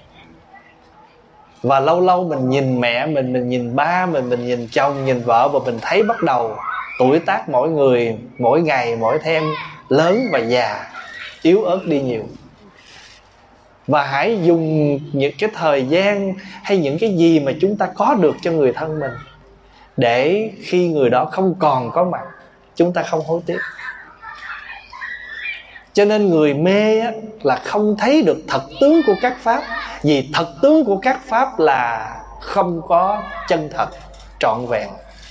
Và lâu lâu mình nhìn mẹ mình nhìn ba mình nhìn chồng, nhìn vợ, và mình thấy bắt đầu tuổi tác mỗi người mỗi ngày mỗi thêm lớn và già, yếu ớt đi nhiều. Và hãy dùng những cái thời gian hay những cái gì mà chúng ta có được cho người thân mình, để khi người đó không còn có mặt, chúng ta không hối tiếc. Cho nên người mê á, là không thấy được thật tướng của các pháp. Vì thật tướng của các pháp là không có chân thật, trọn vẹn.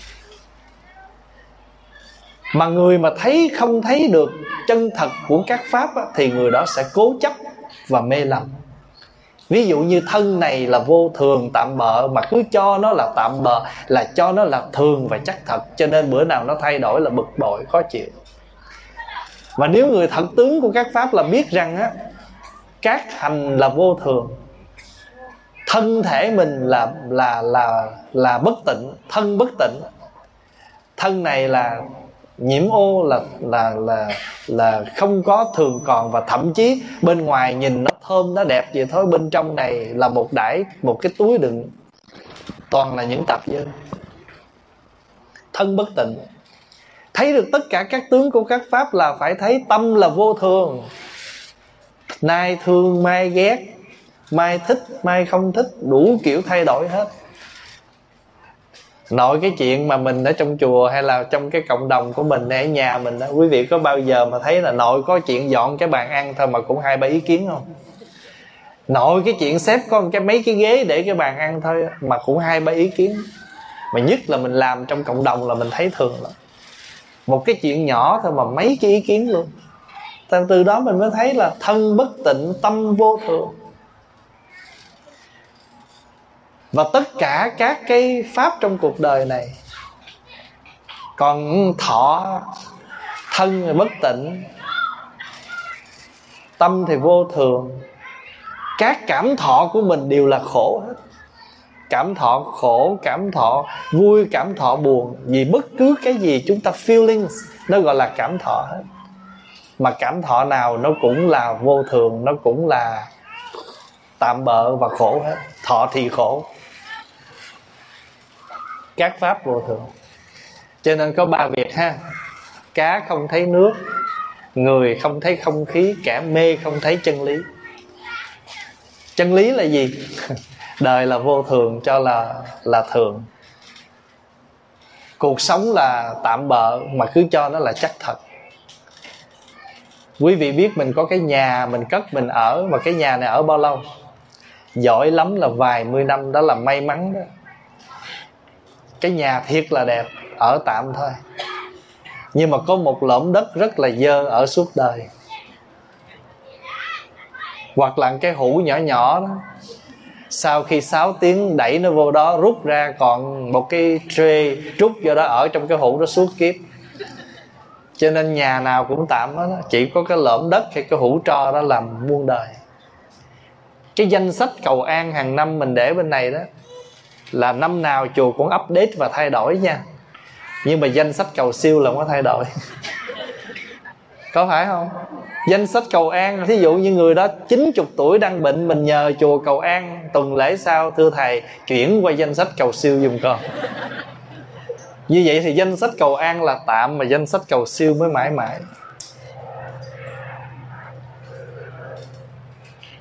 Mà người mà không thấy được chân thật của các pháp á, thì người đó sẽ cố chấp và mê lầm. Ví dụ như thân này là vô thường tạm bợ, mà cứ cho nó là tạm bợ, là cho nó là thường và chắc thật. Cho nên bữa nào nó thay đổi là bực bội, khó chịu. Và nếu người thật tướng của các pháp là biết rằng á, các hành là vô thường, thân thể mình là bất tịnh, thân bất tịnh, thân này là nhiễm ô, là không có thường còn. Và thậm chí bên ngoài nhìn nó thơm nó đẹp vậy thôi, bên trong này là một cái túi đựng toàn là những tạp dư. Thân bất tịnh. Thấy được tất cả các tướng của các pháp là phải thấy tâm là vô thường. Nay thương mai ghét, mai thích mai không thích, đủ kiểu thay đổi hết. Nội cái chuyện mà mình ở trong chùa hay là trong cái cộng đồng của mình ở nhà mình đó, quý vị có bao giờ mà thấy là nội có chuyện dọn cái bàn ăn thôi mà cũng 2-3 ý kiến không? Nội cái chuyện xếp có mấy cái ghế để cái bàn ăn thôi mà cũng 2-3 ý kiến. Mà nhất là mình làm trong cộng đồng là mình thấy thường lắm. Một cái chuyện nhỏ thôi mà mấy cái ý kiến luôn. Từ đó mình mới thấy là thân bất tịnh, tâm vô thường. Và tất cả các cái pháp trong cuộc đời này, còn thọ, thân thì bất tịnh, tâm thì vô thường. Các cảm thọ của mình đều là khổ hết. Cảm thọ khổ, cảm thọ vui, cảm thọ buồn. Vì bất cứ cái gì chúng ta feelings, nó gọi là cảm thọ hết. Mà cảm thọ nào nó cũng là vô thường, nó cũng là tạm bợ và khổ hết. Thọ thì khổ. Các pháp vô thường. Cho nên có 3 việc ha. Cá không thấy nước, người không thấy không khí, kẻ mê không thấy chân lý. Chân lý là gì? Đời là vô thường cho là thường. Cuộc sống là tạm bợ mà cứ cho nó là chắc thật. Quý vị biết mình có cái nhà mình cất mình ở, mà cái nhà này ở bao lâu? Giỏi lắm là vài mươi năm, đó là may mắn đó. Cái nhà thiệt là đẹp, ở tạm thôi. Nhưng mà có một lỗm đất rất là dơ ở suốt đời. Hoặc là cái hũ nhỏ nhỏ đó, sau khi 6 tiếng đẩy nó vô đó, rút ra còn một cái tray trút vô đó, ở trong cái hũ đó suốt kiếp. Cho nên nhà nào cũng tạm đó, chỉ có cái lỗm đất hay cái hũ tro đó làm muôn đời. Cái danh sách cầu an hàng năm mình để bên này đó, là năm nào chùa cũng update và thay đổi nha. Nhưng mà danh sách cầu siêu là không có thay đổi. Có phải không? Danh sách cầu an, thí dụ như người đó 90 tuổi đang bệnh, mình nhờ chùa cầu an, tuần lễ sau thưa thầy chuyển qua danh sách cầu siêu giùm con. Như vậy thì danh sách cầu an là tạm, mà danh sách cầu siêu mới mãi mãi.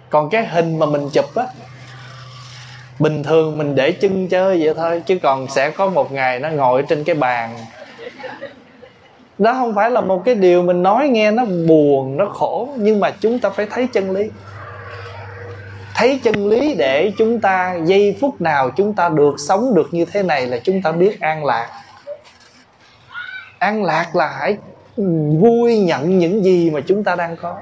Còn cái hình mà mình chụp á, bình thường mình để chân chơi vậy thôi, chứ còn sẽ có một ngày nó ngồi trên cái bàn. Đó không phải là một cái điều mình nói nghe nó buồn, nó khổ, nhưng mà chúng ta phải thấy chân lý. Thấy chân lý để chúng ta giây phút nào chúng ta được sống được như thế này là chúng ta biết an lạc. An lạc là hãy vui nhận những gì mà chúng ta đang có.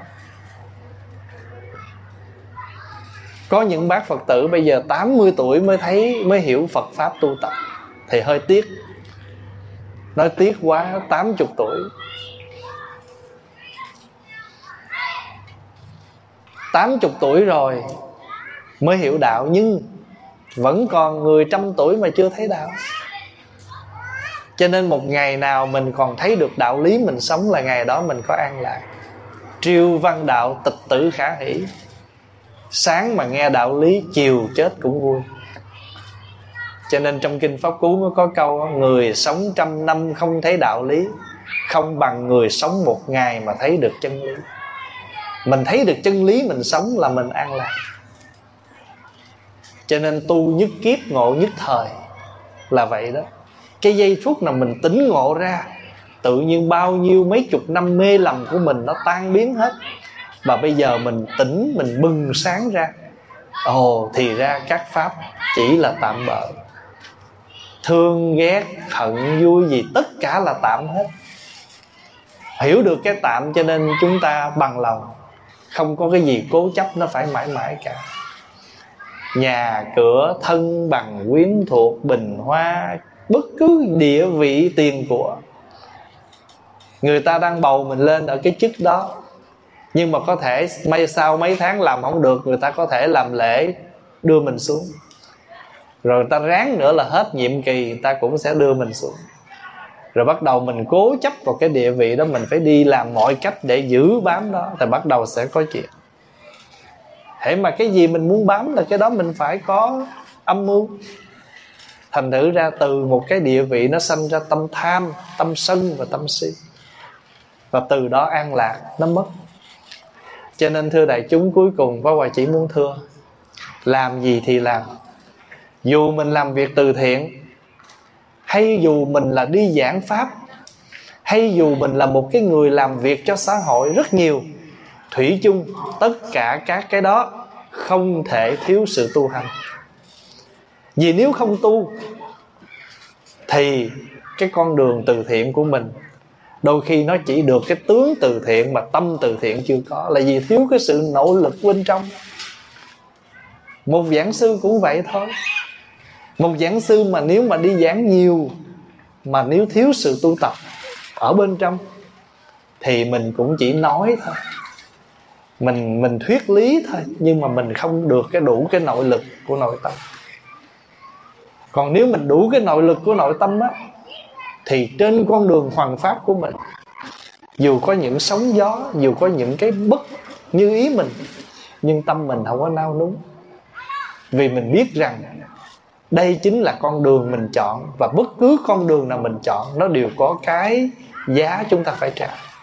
Có những bác Phật tử bây giờ 80 tuổi mới hiểu Phật Pháp tu tập, thì hơi tiếc. Nói tiếc quá, 80 tuổi. 80 tuổi rồi mới hiểu đạo, nhưng vẫn còn người 100 tuổi mà chưa thấy đạo. Cho nên một ngày nào mình còn thấy được đạo lý mình sống là ngày đó mình có an lạc. Triêu văn đạo tịch tử khả hỷ. Sáng mà nghe đạo lý, chiều chết cũng vui. Cho nên trong Kinh Pháp Cú mới có câu: người sống 100 năm không thấy đạo lý, không bằng người sống một ngày mà thấy được chân lý. Mình thấy được chân lý mình sống là mình an lạc. Cho nên tu nhất kiếp ngộ nhất thời là vậy đó. Cái giây phút nào mình tỉnh ngộ ra, tự nhiên bao nhiêu mấy chục năm mê lầm của mình nó tan biến hết. Và bây giờ mình tỉnh, mình bừng sáng ra. Ồ, thì ra các pháp chỉ là tạm bợ. Thương ghét, hận vui gì tất cả là tạm hết. Hiểu được cái tạm cho nên chúng ta bằng lòng, không có cái gì cố chấp nó phải mãi mãi cả. Nhà cửa thân bằng quyến thuộc bình hoa, bất cứ địa vị tiền của, người ta đang bầu mình lên ở cái chức đó, nhưng mà có thể sau mấy tháng làm không được, người ta có thể làm lễ đưa mình xuống. Rồi người ta ráng nữa là hết nhiệm kỳ, người ta cũng sẽ đưa mình xuống. Rồi bắt đầu mình cố chấp vào cái địa vị đó, mình phải đi làm mọi cách để giữ bám đó, thì bắt đầu sẽ có chuyện. Hễ mà cái gì mình muốn bám là cái đó mình phải có âm mưu. Thành thử ra từ một cái địa vị nó sanh ra tâm tham, tâm sân và tâm si. Và từ đó an lạc nó mất. Cho nên thưa đại chúng, cuối cùng Pháp Hòa chỉ muốn thưa, làm gì thì làm. Dù mình làm việc từ thiện, hay dù mình là đi giảng pháp, hay dù mình là một cái người làm việc cho xã hội rất nhiều, thủy chung tất cả các cái đó không thể thiếu sự tu hành. Vì nếu không tu thì cái con đường từ thiện của mình đôi khi nó chỉ được cái tướng từ thiện mà tâm từ thiện chưa có, là vì thiếu cái sự nỗ lực bên trong. Một giảng sư cũng vậy thôi. Một giảng sư mà nếu mà đi giảng nhiều, mà nếu thiếu sự tu tập ở bên trong thì mình cũng chỉ nói thôi, mình thuyết lý thôi, nhưng mà mình không được đủ cái nội lực của nội tâm. Còn nếu mình đủ cái nội lực của nội tâm á, thì trên con đường hoằng pháp của mình, dù có những sóng gió, dù có những cái bất như ý mình, nhưng tâm mình không có nao núng. Vì mình biết rằng đây chính là con đường mình chọn, và bất cứ con đường nào mình chọn nó đều có cái giá chúng ta phải trả.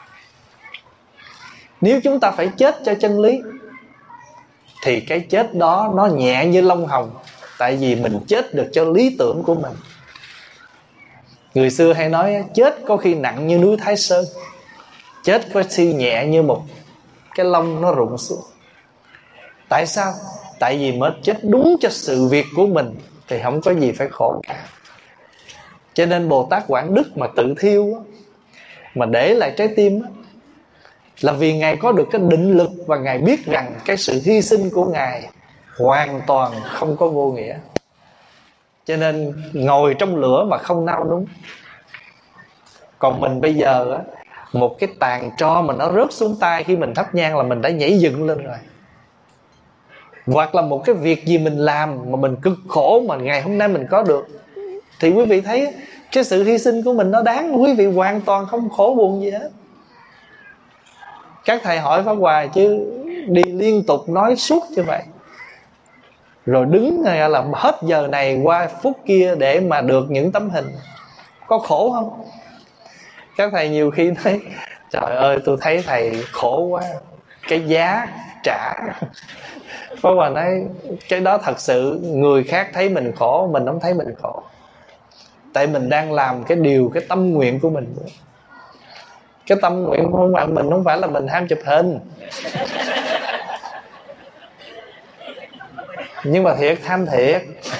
Nếu chúng ta phải chết cho chân lý thì cái chết đó nó nhẹ như lông hồng, tại vì mình chết được cho lý tưởng của mình. Người xưa hay nói chết có khi nặng như núi Thái Sơn, chết có khi nhẹ như một cái lông nó rụng xuống. Tại sao? Tại vì mới chết đúng cho sự việc của mình thì không có gì phải khổ cả. Cho nên Bồ Tát Quảng Đức mà tự thiêu á, mà để lại trái tim á, là vì Ngài có được cái định lực, và Ngài biết rằng cái sự hy sinh của Ngài hoàn toàn không có vô nghĩa. Cho nên ngồi trong lửa mà không nao núng. Còn mình bây giờ á, một cái tàn tro mà nó rớt xuống tay khi mình thắp nhang là mình đã nhảy dựng lên rồi. Hoặc là một cái việc gì mình làm mà mình cực khổ mà ngày hôm nay mình có được, thì quý vị thấy cái sự hy sinh của mình nó đáng. Quý vị hoàn toàn không khổ buồn gì hết. Các thầy hỏi Pháp Hòa chứ đi liên tục nói suốt như vậy, rồi đứng là hết giờ này qua phút kia để mà được những tấm hình, có khổ không? Các thầy nhiều khi nói trời ơi tôi thấy thầy khổ quá. cái giá trả. Pháp Hòa nói cái đó thật sự người khác thấy mình khổ, mình không thấy mình khổ. Tại mình đang làm cái điều, cái tâm nguyện của mình. Cái tâm nguyện của mình không phải là mình ham chụp hình. Nhưng mà thiệt tham thiệt.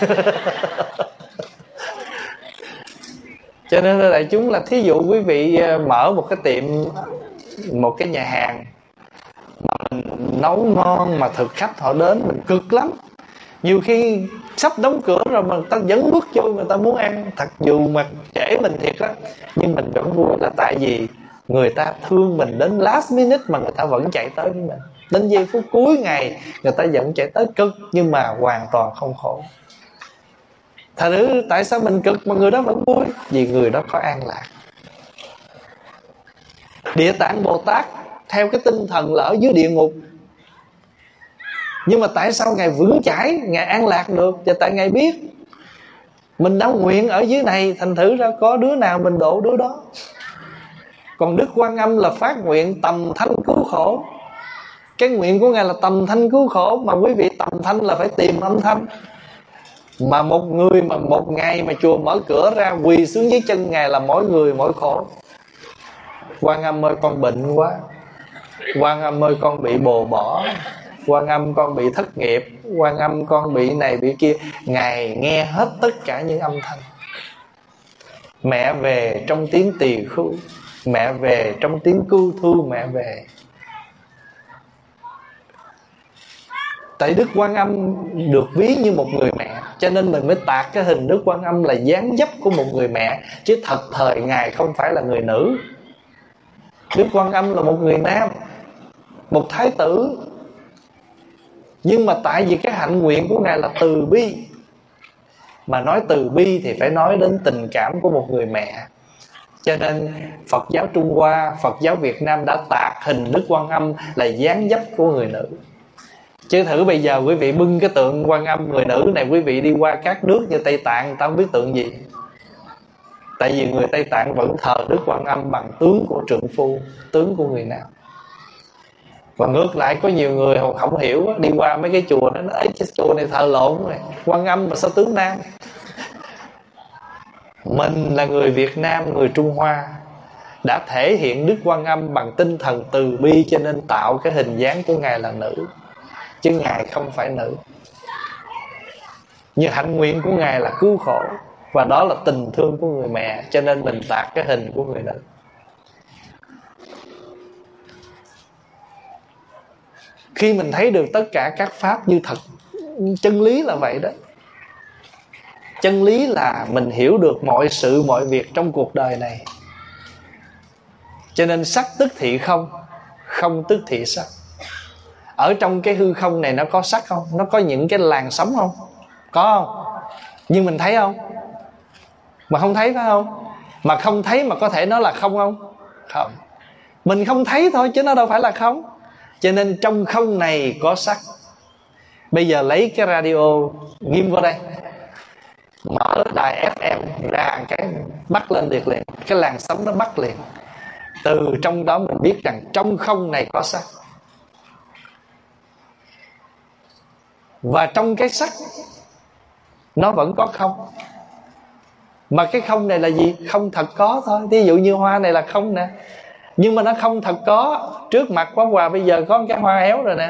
Cho nên đại chúng là thí dụ quý vị mở một cái tiệm, một cái nhà hàng mà mình nấu ngon mà thực khách họ đến mình cực lắm. Nhiều khi sắp đóng cửa rồi mà người ta vẫn bước vô, người ta muốn ăn. Thật dù mà trễ mình thiệt đó, nhưng mình vẫn vui là tại vì người ta thương mình đến last minute mà người ta vẫn chạy tới với mình. Đến giây phút cuối ngày người ta vẫn chạy tới cực, nhưng mà hoàn toàn không khổ. Thật sự tại sao mình cực mà người đó vẫn vui? Vì người đó có an lạc. Địa Tạng Bồ Tát theo cái tinh thần là ở dưới địa ngục, nhưng mà tại sao Ngài vững chãi, Ngài an lạc được? Và tại Ngài biết mình đã nguyện ở dưới này, thành thử ra có đứa nào mình độ đứa đó. Còn Đức Quan Âm là phát nguyện tầm thanh cứu khổ. Cái nguyện của Ngài là tầm thanh cứu khổ. Mà quý vị tầm thanh là phải tìm âm thanh. Mà một người mà một ngày mà chùa mở cửa ra quỳ xuống dưới chân Ngài là mỗi người mỗi khổ. Quan Âm ơi con bệnh quá, Quan Âm ơi con bị bồ bỏ, Quan Âm con bị thất nghiệp, Quan Âm con bị này bị kia. Ngài nghe hết tất cả những âm thanh. Mẹ về trong tiếng tỳ khưu, mẹ về trong tiếng cưu thu, mẹ về. Tại Đức Quan Âm được ví như một người mẹ, cho nên mình mới tạc cái hình Đức Quan Âm là dáng dấp của một người mẹ. Chứ thật thời Ngài không phải là người nữ. Đức Quan Âm là một người nam, một thái tử. Nhưng mà tại vì cái hạnh nguyện của Ngài là từ bi. Mà nói từ bi thì phải nói đến tình cảm của một người mẹ. Cho nên Phật giáo Trung Hoa, Phật giáo Việt Nam đã tạc hình Đức Quan Âm là dáng dấp của người nữ. Chứ thử bây giờ quý vị bưng cái tượng Quan Âm người nữ này, quý vị đi qua các nước như Tây Tạng, người ta không biết tượng gì. Tại vì người Tây Tạng vẫn thờ Đức Quan Âm bằng tướng của trượng phu, tướng của người nam. Và ngược lại có nhiều người không hiểu, đi qua mấy cái chùa đó nói cái chùa này thờ lộn rồi, Quan Âm mà sao tướng nam. Mình là người Việt Nam, người Trung Hoa, đã thể hiện Đức Quan Âm bằng tinh thần từ bi, cho nên tạo cái hình dáng của Ngài là nữ, chứ Ngài không phải nữ. Nhưng hạnh nguyện của Ngài là cứu khổ, và đó là tình thương của người mẹ, cho nên mình tạc cái hình của người nữ. Khi mình thấy được tất cả các pháp như thật, chân lý là vậy đó. Chân lý là mình hiểu được mọi sự mọi việc trong cuộc đời này. Cho nên sắc tức thị không, không tức thị sắc. Ở trong cái hư không này nó có sắc không? Nó có những cái làn sóng không? Có không? Nhưng mình thấy không? Mà không thấy phải không? Mà không thấy mà có thể nó là không không? Không. Mình không thấy thôi chứ nó đâu phải là không. Cho nên trong không này có sắc. Bây giờ lấy cái radio ghim vào đây, mở đài FM ra cái bắt lên được liền, cái làn sóng nó bắt liền. Từ trong đó mình biết rằng trong không này có sắc. Và trong cái sắc nó vẫn có không. Mà cái không này là gì? Không thật có thôi. Ví dụ như hoa này là không nè, nhưng mà nó không thật có. Trước mặt Pháp Hòa bây giờ có cái hoa héo rồi nè,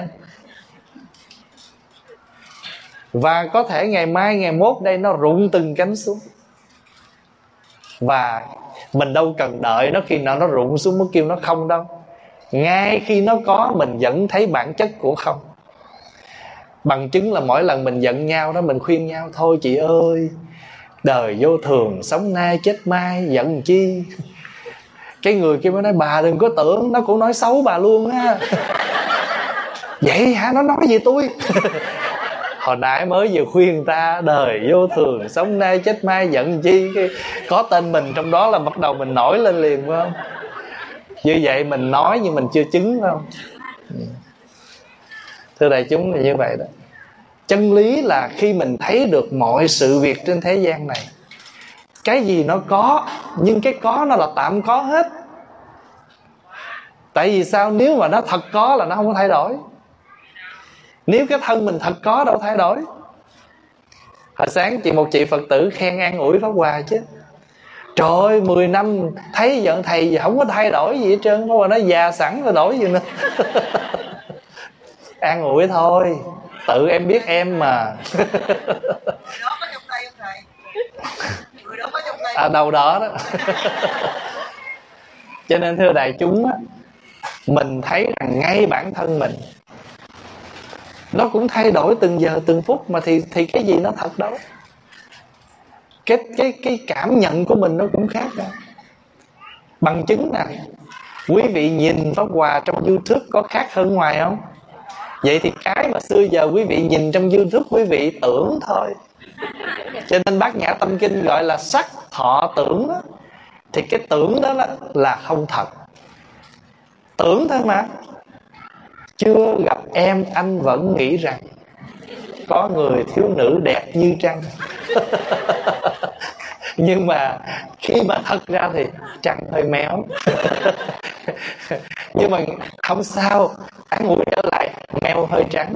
và có thể ngày mai ngày mốt đây nó rụng từng cánh xuống. Và mình đâu cần đợi nó khi nào nó rụng xuống mới kêu nó không đâu. Ngay khi nó có mình vẫn thấy bản chất của không. Bằng chứng là mỗi lần mình giận nhau đó, mình khuyên nhau thôi chị ơi, đời vô thường, sống nay chết mai, giận chi. Cái người kia mới nói bà đừng có tưởng, nó cũng nói xấu bà luôn á. Vậy hả? Nó nói gì tôi? Hồi nãy mới vừa khuyên người ta đời vô thường, sống nay chết mai, giận chi. Có tên mình trong đó là bắt đầu mình nổi lên liền, phải không? Như vậy mình nói nhưng mình chưa chứng, phải không? Thưa đại chúng là như vậy đó. Chân lý là khi mình thấy được mọi sự việc trên thế gian này, cái gì nó có, nhưng cái có nó là tạm có hết. Tại vì sao? Nếu mà nó thật có là nó không có thay đổi. Nếu cái thân mình thật có đâu thay đổi. Hồi sáng một chị Phật tử khen an ủi Pháp Hòa chứ. Trời ơi, 10 năm thấy giận thầy gì không có thay đổi gì hết trơn. Pháp Hòa nói già sẵn rồi đổi gì nữa. An ủi thôi, tự em biết em mà. Đâu đó đó. Cho nên thưa đại chúng á, mình thấy rằng ngay bản thân mình nó cũng thay đổi từng giờ từng phút mà, thì cái gì nó thật đâu. Cái cảm nhận của mình nó cũng khác đâu. Bằng chứng này, quý vị nhìn Pháp Hòa trong YouTube có khác hơn ngoài không? Vậy thì cái mà xưa giờ quý vị nhìn trong YouTube quý vị tưởng thôi. Cho nên Bát Nhã Tâm Kinh gọi là sắc thọ tưởng đó. Thì cái tưởng đó là không thật. Tưởng thôi mà. Chưa gặp em anh vẫn nghĩ rằng có người thiếu nữ đẹp như trăng. Nhưng mà khi mà thật ra thì trăng hơi méo. Nhưng mà không sao, ăn ủi trở lại, mèo hơi trắng.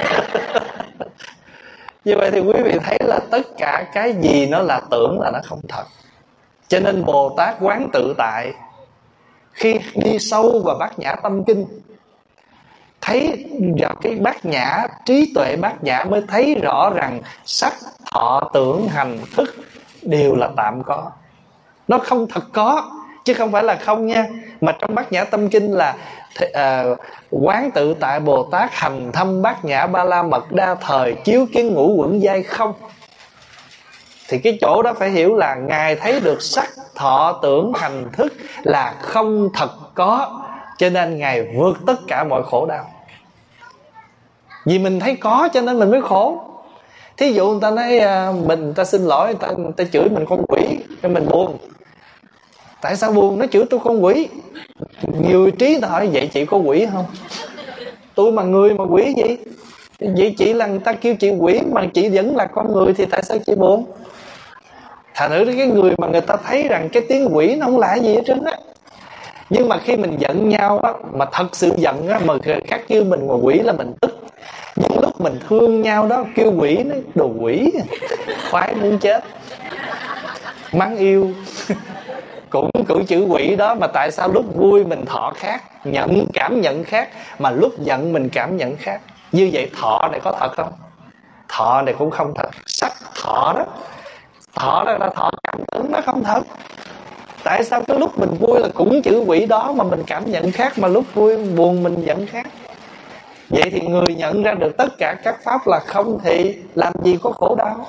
Như vậy thì quý vị thấy là tất cả cái gì nó là tưởng là nó không thật. Cho nên Bồ Tát quán tự tại, khi đi sâu vào Bát Nhã Tâm Kinh, thấy vào cái bát nhã, trí tuệ bát nhã mới thấy rõ rằng sắc thọ tưởng hành thức đều là tạm có. Nó không thật có, chứ không phải là không nha. Mà trong Bát Nhã Tâm Kinh là quán tự tại Bồ Tát hành thâm bát nhã ba la mật đa thời, chiếu kiến ngũ uẩn giai không. Thì cái chỗ đó phải hiểu là Ngài thấy được sắc thọ tưởng hành thức là không thật có, cho nên Ngài vượt tất cả mọi khổ đau. Vì mình thấy có cho nên mình mới khổ. Thí dụ người ta nói người ta xin lỗi, người ta chửi mình con quỷ, cho mình buồn. Tại sao buồn? Nó chửi tôi con quỷ. Nhiều trí ta hỏi vậy chị có quỷ không? Tôi mà người mà quỷ gì? Vậy chị là người ta kêu chị quỷ mà chị vẫn là con người thì tại sao chị buồn? Thành thử cái người mà người ta thấy rằng cái tiếng quỷ nó không là gì hết trơn á. Nhưng mà khi mình giận nhau á, mà thật sự giận á, mà người khác kêu mình mà quỷ là mình tức. Nhưng lúc mình thương nhau đó, kêu quỷ nó đồ quỷ, khoái muốn chết, mắng yêu. Cũng chữ quỷ đó. Mà tại sao lúc vui mình thọ khác, cảm nhận khác, mà lúc giận mình cảm nhận khác? Như vậy thọ này có thật không? Thọ này cũng không thật. Sắc thọ đó, thọ đó là thọ cảm tưởng, nó không thật. Tại sao cái lúc mình vui là cũng chữ quỷ đó mà mình cảm nhận khác, mà lúc vui buồn mình giận khác? Vậy thì người nhận ra được tất cả các pháp là không thì làm gì có khổ đau.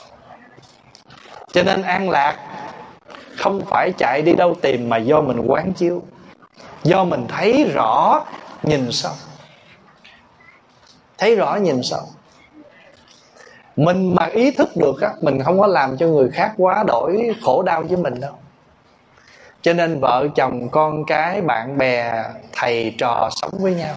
Cho nên an lạc không phải chạy đi đâu tìm, mà do mình quán chiếu, do mình thấy rõ nhìn sâu. Thấy rõ nhìn sâu. Mình mà ý thức được á, mình không có làm cho người khác quá đổi khổ đau với mình đâu. Cho nên vợ chồng, con cái, bạn bè, thầy trò sống với nhau,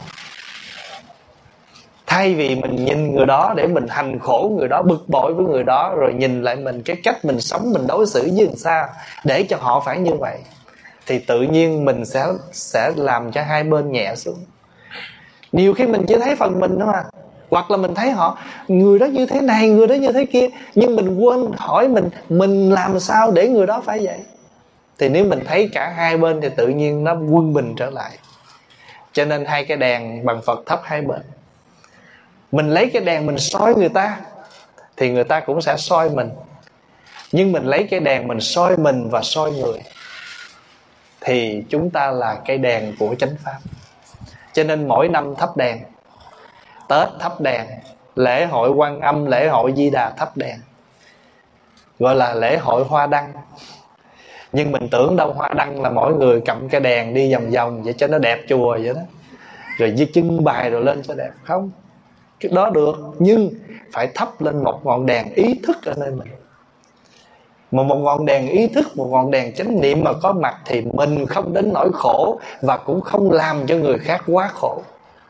thay vì mình nhìn người đó để mình hành khổ người đó, bực bội với người đó, rồi nhìn lại mình cái cách mình sống, mình đối xử với người sao để cho họ phải như vậy, thì tự nhiên mình sẽ làm cho hai bên nhẹ xuống. Nhiều khi mình chỉ thấy phần mình thôi mà, hoặc là mình thấy họ, người đó như thế này, người đó như thế kia, nhưng mình quên hỏi mình làm sao để người đó phải vậy. Thì nếu mình thấy cả hai bên thì tự nhiên nó quân bình trở lại. Cho nên hai cái đèn bằng Phật thắp hai bên. Mình lấy cái đèn mình soi người ta thì người ta cũng sẽ soi mình. Nhưng mình lấy cái đèn mình soi mình và soi người thì chúng ta là cái đèn của chánh pháp. Cho nên mỗi năm thắp đèn, Tết thắp đèn, lễ hội Quan Âm, lễ hội Di Đà thắp đèn, gọi là lễ hội hoa đăng. Nhưng mình tưởng đâu hoa đăng là mỗi người cầm cái đèn đi vòng vòng vậy cho nó đẹp chùa vậy đó, rồi trưng bày rồi lên cho đẹp. Không, cái đó được, nhưng phải thắp lên một ngọn đèn ý thức ở nơi mình. Mà một ngọn đèn ý thức, một ngọn đèn chánh niệm mà có mặt thì mình không đến nỗi khổ, và cũng không làm cho người khác quá khổ.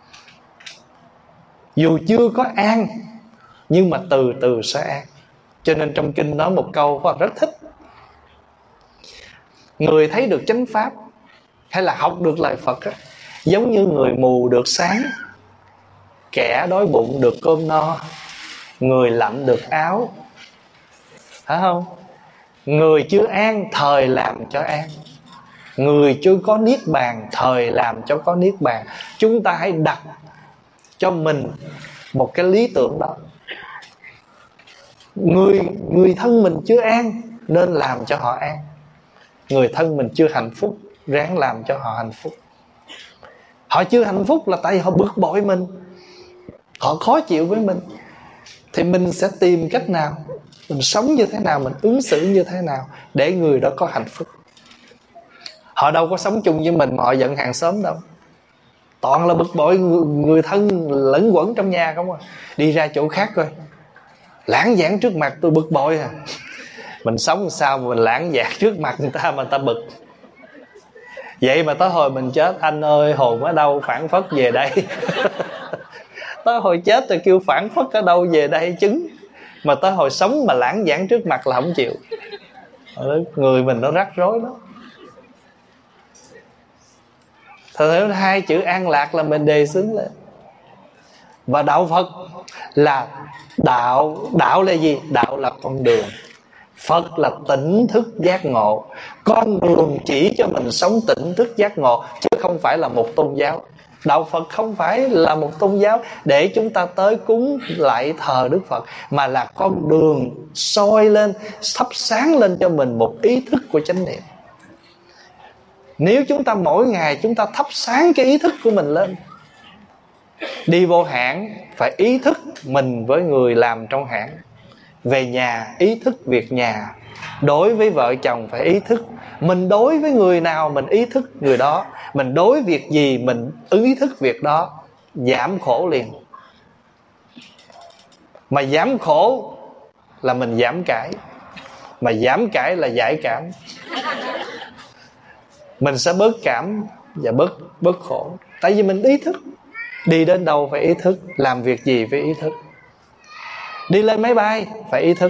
Dù chưa có an, nhưng mà từ từ sẽ an. Cho nên trong kinh nói một câu Phật rất thích: người thấy được chánh pháp hay là học được lời Phật á, Giống như người mù được sáng, kẻ đói bụng được cơm no, người lạnh được áo. Phải không? Người chưa an thời làm cho an, người chưa có niết bàn thời làm cho có niết bàn. Chúng ta hãy đặt cho mình một cái lý tưởng đó. Người thân mình chưa an nên làm cho họ an. Người thân mình chưa hạnh phúc, ráng làm cho họ hạnh phúc. Họ chưa hạnh phúc là tại vì họ bực bội mình, họ khó chịu với mình. Thì mình sẽ tìm cách nào, mình sống như thế nào, mình ứng xử như thế nào để người đó có hạnh phúc. Họ đâu có sống chung với mình mà họ giận hàng xóm đâu. Toàn là bực bội người thân lẫn quẩn trong nhà không à. Đi ra chỗ khác coi, lãng vãng trước mặt tôi bực bội à. Mình sống sao mà mình lãng vãng trước mặt người ta mà người ta bực. Vậy mà tới hồi mình chết, anh ơi hồn ở đâu phản phất về đây. Tới hồi chết rồi kêu phản phất ở đâu về đây chứng. Mà tới hồi sống mà lãng vãng trước mặt là không chịu. Người mình nó rắc rối đó. Thật ra hai chữ an lạc là mình đề xướng lên. Và đạo Phật là đạo. Đạo là gì? Đạo là con đường. Phật là tỉnh thức giác ngộ. Con đường chỉ cho mình sống tỉnh thức giác ngộ, chứ không phải là một tôn giáo. Đạo Phật không phải là một tôn giáo để chúng ta tới cúng lại thờ Đức Phật, mà là con đường soi lên, thắp sáng lên cho mình một ý thức của chánh niệm. Nếu chúng ta mỗi ngày chúng ta thắp sáng cái ý thức của mình lên. Đi vô hãng phải ý thức mình với người làm trong hãng. Về nhà ý thức việc nhà. Đối với vợ chồng phải ý thức. Mình đối với người nào mình ý thức người đó. Mình đối việc gì mình ý thức việc đó. Giảm khổ liền. Mà giảm khổ là mình giảm cãi. Mà giảm cãi là giải cảm. Mình sẽ bớt cảm và bớt khổ. Tại vì mình ý thức. Đi đến đâu phải ý thức, làm việc gì phải ý thức. Đi lên máy bay phải ý thức.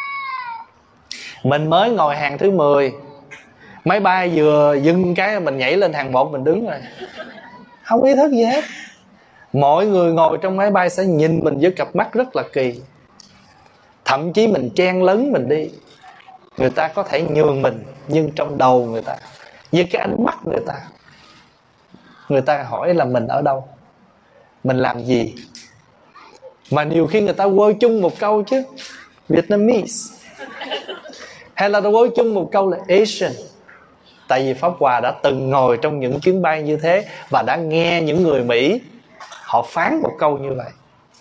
Mình mới ngồi hàng thứ 10, máy bay vừa dừng cái mình nhảy lên hàng 1 mình đứng rồi. Không ý thức gì hết. Mọi người ngồi trong máy bay sẽ nhìn mình với cặp mắt rất là kỳ. Thậm chí mình chen lấn mình đi, người ta có thể nhường mình, nhưng trong đầu người ta, với cái ánh mắt người ta hỏi là mình ở đâu, mình làm gì. Mà nhiều khi người ta quơ chung một câu chứ, Vietnamese, hay là quơ chung một câu là Asian. Tại vì Pháp Hòa đã từng ngồi trong những chuyến bay như thế và đã nghe những người Mỹ họ phán một câu như vậy.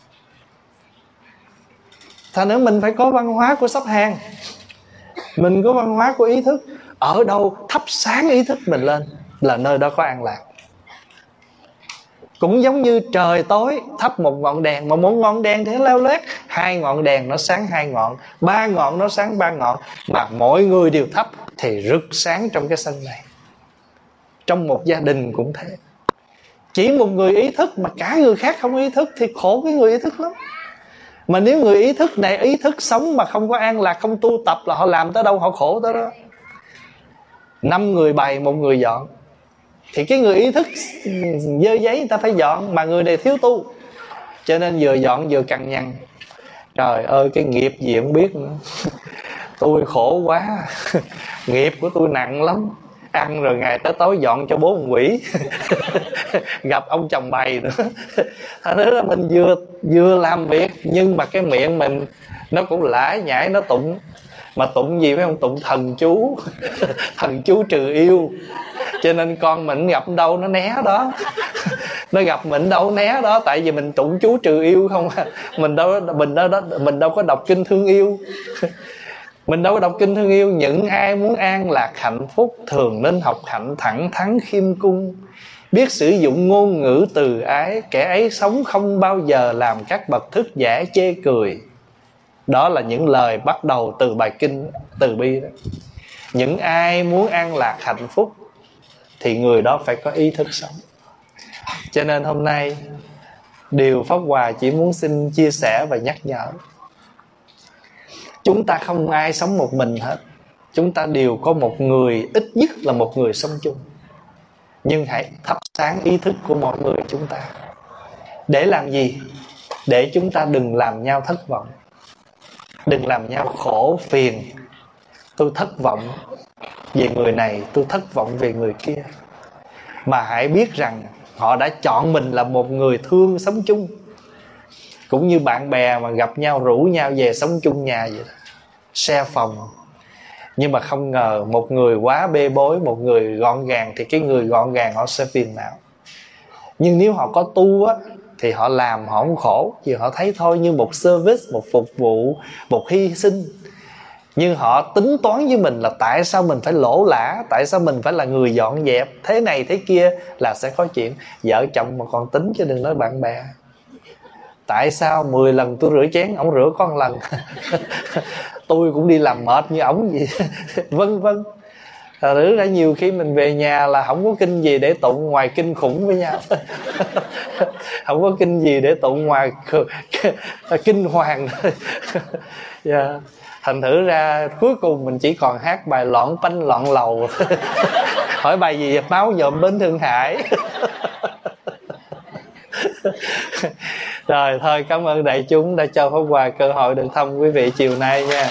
Thành nữa mình phải có văn hóa của sắp hàng. Mình có văn hóa của ý thức. Ở đâu thắp sáng ý thức mình lên là nơi đó có an lạc. Cũng giống như trời tối thắp một ngọn đèn, mà một ngọn đèn thì nó leo lét, 2 ngọn đèn nó sáng 2 ngọn, 3 ngọn nó sáng 3 ngọn, mà mọi người đều thắp thì rực sáng trong cái sân này. Trong một gia đình cũng thế. Chỉ một người ý thức mà cả người khác không ý thức thì khổ cái người ý thức lắm. Mà nếu người ý thức này ý thức sống mà không có an lạc, không tu tập là họ làm tới đâu họ khổ tới đó. 5 người bày 1 người dọn. Thì cái người ý thức dơ giấy người ta phải dọn, mà người này thiếu tu, cho nên vừa dọn vừa cằn nhằn. Trời ơi cái nghiệp gì không biết nữa. Tôi khổ quá. Nghiệp của tôi nặng lắm. Ăn rồi ngày tới tối dọn cho bố ông quỷ. Gặp ông chồng bày nữa. Thành ra là mình vừa làm việc, nhưng mà cái miệng mình nó cũng lải nhải, nó tụng. Mà tụng gì phải không? Tụng thần chú. Thần chú trừ yêu. Cho nên con mình gặp đâu nó né đó. Nó gặp mình đâu né đó. Tại vì mình tụng chú trừ yêu không à. Mình đâu có đọc kinh thương yêu. Mình đâu có đọc kinh thương yêu. Những ai muốn an lạc hạnh phúc thường nên học hạnh thẳng thắn khiêm cung, biết sử dụng ngôn ngữ từ ái. Kẻ ấy sống không bao giờ làm các bậc thức giả chê cười. Đó là những lời bắt đầu từ bài kinh Từ Bi đó. Những ai muốn an lạc hạnh phúc thì người đó phải có ý thức sống. Cho nên hôm nay điều Pháp Hòa chỉ muốn xin chia sẻ và nhắc nhở. Chúng ta không ai sống một mình hết. Chúng ta đều có một người, ít nhất là một người sống chung. Nhưng hãy thắp sáng ý thức của mọi người chúng ta. Để làm gì? Để chúng ta đừng làm nhau thất vọng, đừng làm nhau khổ phiền. Tôi thất vọng về người này, tôi thất vọng về người kia. Mà hãy biết rằng họ đã chọn mình là một người thương sống chung. Cũng như bạn bè mà gặp nhau rủ nhau về sống chung nhà vậy đó, share phòng. Nhưng mà không ngờ một người quá bê bối, một người gọn gàng, thì cái người gọn gàng họ sẽ phiền não. Nhưng nếu họ có tu á, thì họ làm họ không khổ, vì họ thấy thôi như một service, một phục vụ, một hy sinh. Nhưng họ tính toán với mình là tại sao mình phải lỗ lã, tại sao mình phải là người dọn dẹp, thế này thế kia, là sẽ có chuyện. Vợ chồng mà còn tính chứ đừng nói bạn bè. Tại sao 10 lần tôi rửa chén, ổng rửa có 1 lần. Tôi cũng đi làm mệt như ổng gì. Vân vân. Rửa ra nhiều khi mình về nhà là không có kinh gì để tụng ngoài kinh khủng với nhau. Không có kinh gì để tụng ngoài kinh hoàng thôi. Yeah. Thành thử ra cuối cùng mình chỉ còn hát bài loạn panh loạn lầu. Hỏi bài gì dập máu dòm bến Thương Hải. Rồi thôi, cảm ơn đại chúng đã cho Pháp Hòa cơ hội được thăm quý vị chiều nay nha.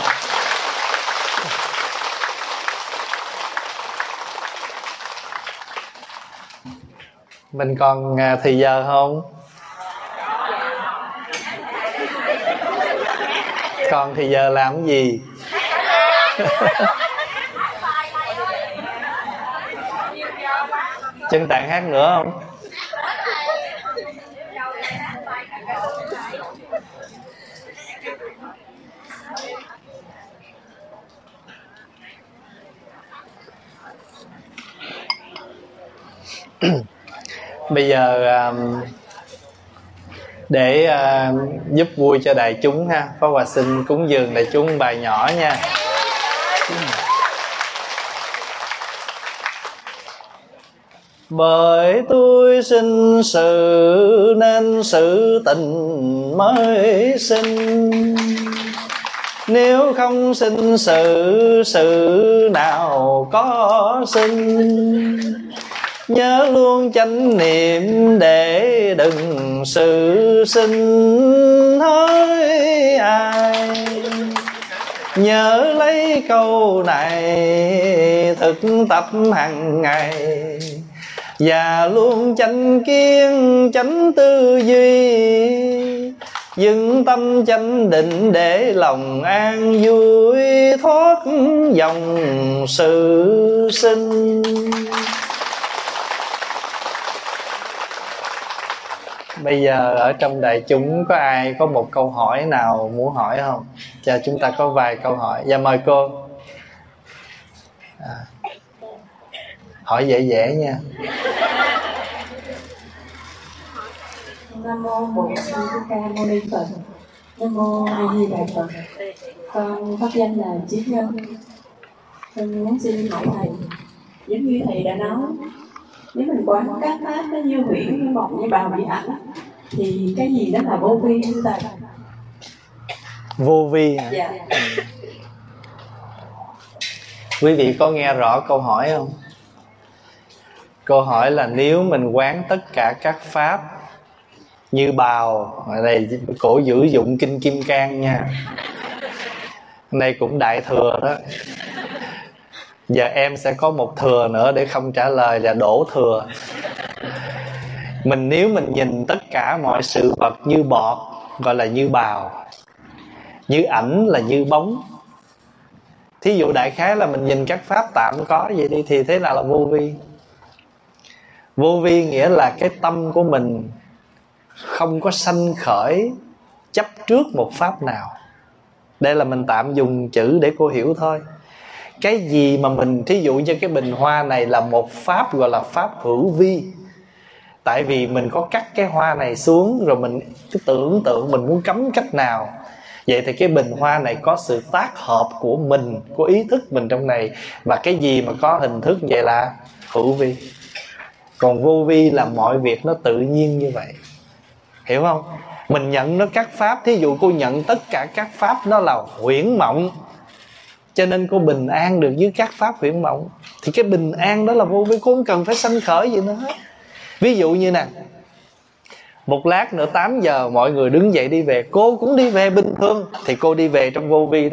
Mình còn thì giờ không? Còn thì giờ làm cái gì? Chân Tạng hát nữa không? Bây giờ để giúp vui cho đại chúng ha, Pháp Hòa xin cúng dường đại chúng bài nhỏ nha. Bởi tôi sinh sự nên sự tình mới sinh, nếu không sinh sự, sự nào có sinh. Nhớ luôn chánh niệm để đừng sự sinh hỡi ai. Nhớ lấy câu này thực tập hàng ngày, và luôn chánh kiến chánh tư duy, dừng tâm chánh định để lòng an vui, thoát dòng sự sinh. Bây giờ ở trong đại chúng có ai có một câu hỏi nào muốn hỏi không? Cho chúng ta có vài câu hỏi. Dạ mời cô. Hỏi dễ dễ nha. Nam mô Bổn Sư Thích Ca Mâu Ni Phật. Nam mô A Di Đà Phật. Con pháp danh là Chí Nhân. Con muốn xin hỏi thầy, giống như thầy đã nói, nếu mình quán các pháp nó như huyễn, như mộng, như bào, như ảnh, thì cái gì đó là vô vi thưa thầy? Vô vi hả? Dạ. Quý vị có nghe rõ câu hỏi không? Câu hỏi là nếu mình quán tất cả các pháp như bào, ở đây cổ giữ dụng kinh Kim Cang nha, đây cũng đại thừa đó. Giờ em sẽ có một thừa nữa để không trả lời là đổ thừa. Nếu mình nhìn tất cả mọi sự vật như bọt gọi là như bào, như ảnh là như bóng. Thí dụ đại khái là mình nhìn các pháp tạm có vậy đi, thì thế nào là vô vi? Vô vi nghĩa là cái tâm của mình không có sanh khởi chấp trước một pháp nào. Đây là mình tạm dùng chữ để cô hiểu thôi. Cái gì mà mình, thí dụ như cái bình hoa này là một pháp gọi là pháp hữu vi. Tại vì mình có cắt cái hoa này xuống, rồi mình cứ tưởng tượng mình muốn cắm cách nào. Vậy thì cái bình hoa này có sự tác hợp của mình, của ý thức mình trong này. Và cái gì mà có hình thức vậy là hữu vi. Còn vô vi là mọi việc nó tự nhiên như vậy. Hiểu không? Mình nhận nó các pháp, thí dụ cô nhận tất cả các pháp nó là huyễn mộng, cho nên cô bình an được với các pháp huyễn mộng. Thì cái bình an đó là vô vi. Cô không cần phải sanh khởi gì nữa hết. Ví dụ như nè, một lát nữa 8 giờ mọi người đứng dậy đi về, cô cũng đi về bình thường. Thì cô đi về trong vô vi đó.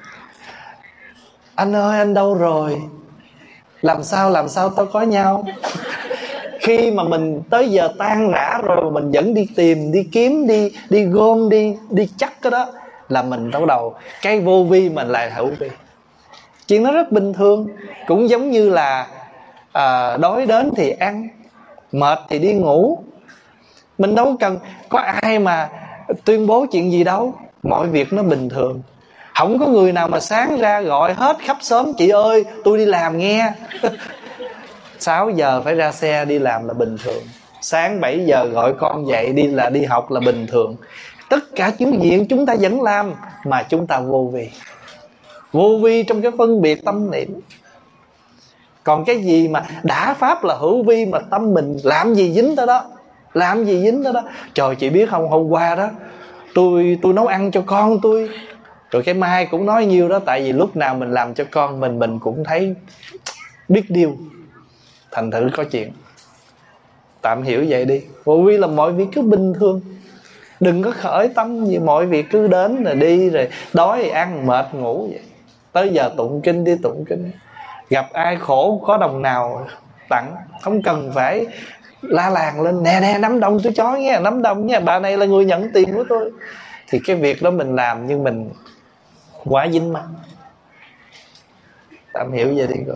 Anh ơi, anh đâu rồi? Làm sao tao có nhau? Khi mà mình tới giờ tan rã rồi, mình vẫn đi tìm, đi kiếm, đi gom, đi chắc cái đó, là mình đau đầu. Cái vô vi mình lại hữu vi. Chuyện nó rất bình thường. Cũng giống như là đói đến thì ăn, mệt thì đi ngủ. Mình đâu cần có ai mà tuyên bố chuyện gì đâu. Mọi việc nó bình thường. Không có người nào mà sáng ra gọi hết khắp xóm: chị ơi tôi đi làm nghe. 6 giờ phải ra xe đi làm là bình thường. Sáng 7 giờ gọi con dậy đi học là bình thường. Tất cả những chuyện chúng ta vẫn làm, mà chúng ta vô vi. Vô vi trong cái phân biệt tâm niệm. Còn cái gì mà đã pháp là hữu vi, mà tâm mình làm gì dính tới đó. Làm gì dính tới đó. Trời, chị biết không, hôm qua đó tôi nấu ăn cho con tôi. Rồi cái mai cũng nói nhiêu đó. Tại vì lúc nào mình làm cho con mình cũng thấy biết điều. Thành thử có chuyện. Tạm hiểu vậy đi. Vô vi là mọi việc cứ bình thường. Đừng có khởi tâm gì. Mọi việc cứ đến rồi đi, rồi đói thì ăn, mệt ngủ vậy. Tới giờ tụng kinh đi tụng kinh. Gặp ai khổ có đồng nào tặng. Không cần phải la làng lên: nè 5 đồng tôi cho nghe, 5 đồng nha, bà này là người nhận tiền của tôi. Thì cái việc đó mình làm, nhưng mình quá dính mắt. Tạm hiểu vậy đi cô.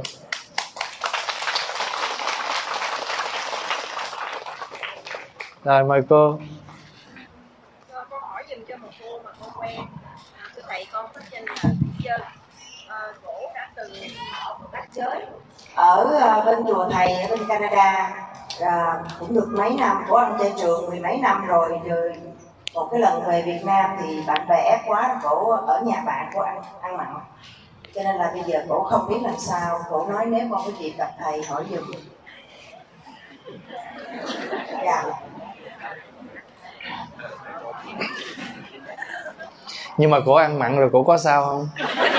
Rồi mời cô. Con hỏi dùm cho một cô mà con quen. Thưa thầy, con có danh là Teacher. Cổ đã từng bác giới ở bên chùa thầy ở bên Canada, cũng được mấy năm, của anh chơi trường 10 mấy năm rồi. Một cái lần về Việt Nam thì bạn bè ép quá, cổ ở nhà bạn của ăn mặn, cho nên là bây giờ cổ không biết làm sao. Cổ nói nếu con có dịp gặp thầy hỏi giùm. Dạ. Nhưng mà cổ ăn mặn rồi cổ có sao không?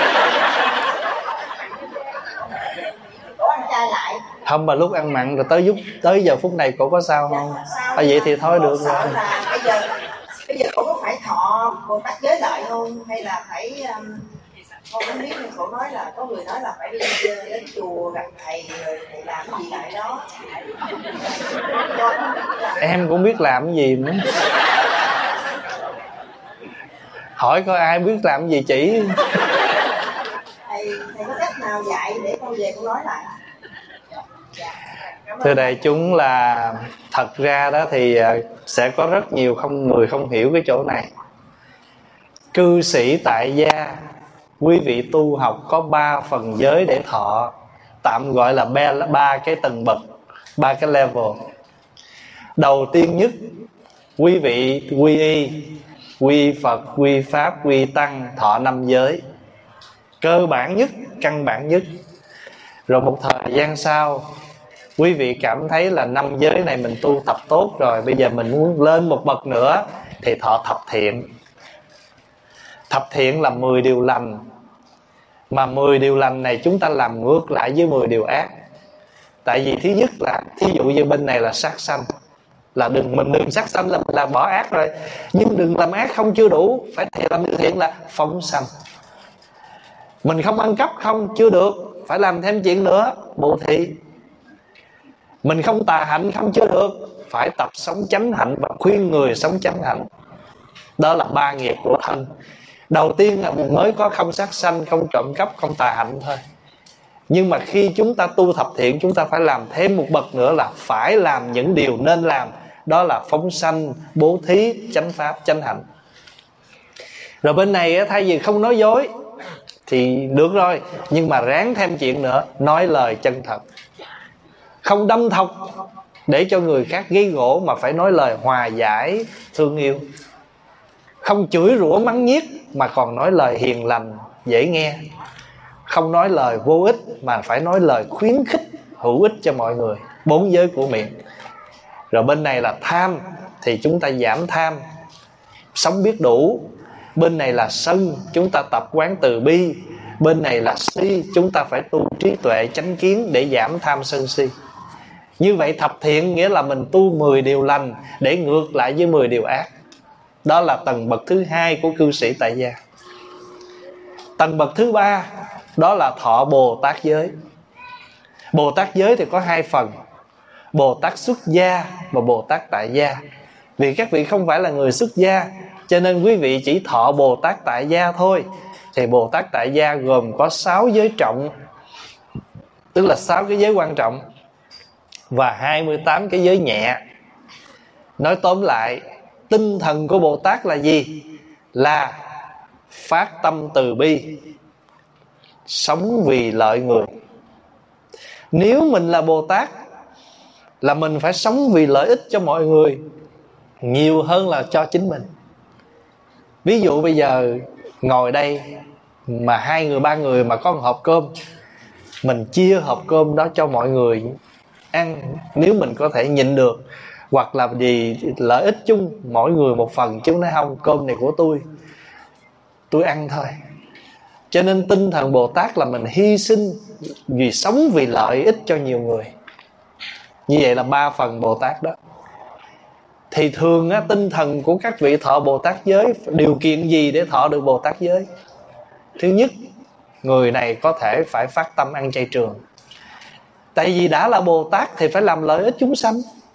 Cổ ăn chay lại. Không, mà lúc ăn mặn rồi tới giờ phút này cổ có sao không? Vậy thì thôi được rồi. Bây giờ cổ có phải thọ cô tách giới lại không, hay là phải con không biết. Nhưng cổ nói là có người nói là phải đi đến chùa gặp thầy rồi thầy làm cái gì lại đó. Em cũng biết làm cái gì nữa. Hỏi có ai biết làm cái gì chỉ. Thầy có cách nào dạy để con về con nói lại? Thưa đại chúng, là thật ra đó thì sẽ có rất nhiều người không hiểu cái chỗ này. Cư sĩ tại gia, quý vị tu học có 3 phần giới để thọ, tạm gọi là 3 cái tầng bậc, 3 cái level. Đầu tiên nhất, quý vị quy y, quy Phật, quy Pháp, quy Tăng, thọ 5 giới. Cơ bản nhất, căn bản nhất. Rồi một thời gian sau, quý vị cảm thấy là 5 giới này mình tu tập tốt rồi, bây giờ mình muốn lên một bậc nữa, thì thọ thập thiện. Thập thiện là 10 điều lành. Mà 10 điều lành này chúng ta làm ngược lại với 10 điều ác. Tại vì thứ nhất là, thí dụ như bên này là sát sanh, là mình đừng sát sanh là bỏ ác rồi. Nhưng đừng làm ác không chưa đủ, phải làm điều thiện là phóng sanh. Mình không ăn cắp không chưa được, phải làm thêm chuyện nữa, bố thí. Mình không tà hạnh không chưa được, phải tập sống chánh hạnh và khuyên người sống chánh hạnh. Đó là 3 nghiệp của thân. Đầu tiên là mình mới có không sát sanh, không trộm cắp, không tà hạnh thôi. Nhưng mà khi chúng ta tu thập thiện, chúng ta phải làm thêm một bậc nữa là phải làm những điều nên làm. Đó là phóng sanh, bố thí, chánh pháp, chánh hạnh. Rồi bên này thay vì không nói dối thì được rồi, nhưng mà ráng thêm chuyện nữa, nói lời chân thật, không đâm thọc để cho người khác gây gổ, mà phải nói lời hòa giải, thương yêu. Không chửi rủa mắng nhiếc, mà còn nói lời hiền lành, dễ nghe. Không nói lời vô ích, mà phải nói lời khuyến khích, hữu ích cho mọi người. 4 giới của miệng. Rồi bên này là tham, thì chúng ta giảm tham, sống biết đủ. Bên này là sân, chúng ta tập quán từ bi, Bên này là si, chúng ta phải tu trí tuệ chánh kiến để giảm tham sân si. Như vậy thập thiện nghĩa là mình tu 10 điều lành để ngược lại với 10 điều ác. Đó là tầng bậc thứ 2 của cư sĩ tại gia. Tầng bậc thứ 3 đó là thọ Bồ Tát giới. Bồ Tát giới thì có 2 phần: Bồ Tát xuất gia và Bồ Tát tại gia. Vì các vị không phải là người xuất gia, cho nên quý vị chỉ thọ Bồ Tát tại gia thôi. Thì Bồ Tát tại gia gồm có 6 giới trọng, tức là 6 cái giới quan trọng, và 28 cái giới nhẹ. Nói tóm lại, tinh thần của Bồ Tát là gì? Là phát tâm từ bi, sống vì lợi người. Nếu mình là Bồ Tát là mình phải sống vì lợi ích cho mọi người nhiều hơn là cho chính mình. Ví dụ bây giờ ngồi đây mà 2 người 3 người mà có một hộp cơm, mình chia hộp cơm đó cho mọi người ăn nếu mình có thể nhịn được, hoặc là vì lợi ích chung mỗi người một phần, chứ nói không, cơm này của tôi ăn thôi. Cho nên tinh thần Bồ Tát là mình hy sinh vì sống vì lợi ích cho nhiều người. Như vậy là 3 phần Bồ Tát đó. Thì thường á, tinh thần của các vị thọ Bồ Tát giới, điều kiện gì để thọ được Bồ Tát giới? Thứ nhất, người này có thể phải phát tâm ăn chay trường. Tại vì đã là Bồ Tát thì phải làm lợi ích chúng sanh.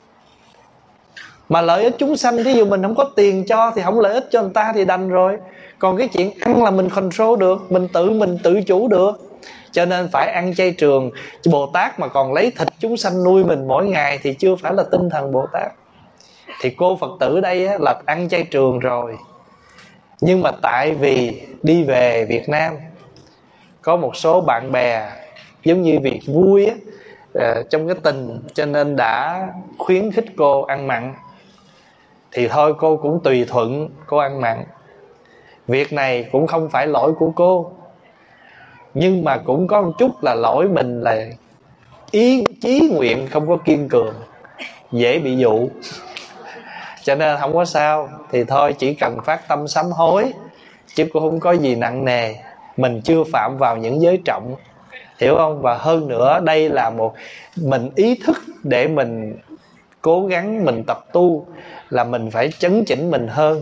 Mà lợi ích chúng sanh, ví dụ mình không có tiền cho thì không lợi ích cho người ta thì đành rồi. Còn cái chuyện ăn là mình control được, mình tự chủ được. Cho nên phải ăn chay trường. Bồ Tát mà còn lấy thịt chúng sanh nuôi mình mỗi ngày thì chưa phải là tinh thần Bồ Tát. Thì cô Phật tử đây á, là ăn chay trường rồi. Nhưng mà tại vì đi về Việt Nam có một số bạn bè giống như việc vui á, trong cái tình, cho nên đã khuyến khích cô ăn mặn. Thì thôi cô cũng tùy thuận cô ăn mặn. Việc này cũng không phải lỗi của cô, nhưng mà cũng có một chút là lỗi mình là chí nguyện không có kiên cường, dễ bị dụ. Cho nên không có sao, thì thôi chỉ cần phát tâm sám hối, chứ cũng không có gì nặng nề. Mình chưa phạm vào những giới trọng, hiểu không? Và hơn nữa đây là một mình ý thức để mình cố gắng mình tập tu, là mình phải chấn chỉnh mình hơn,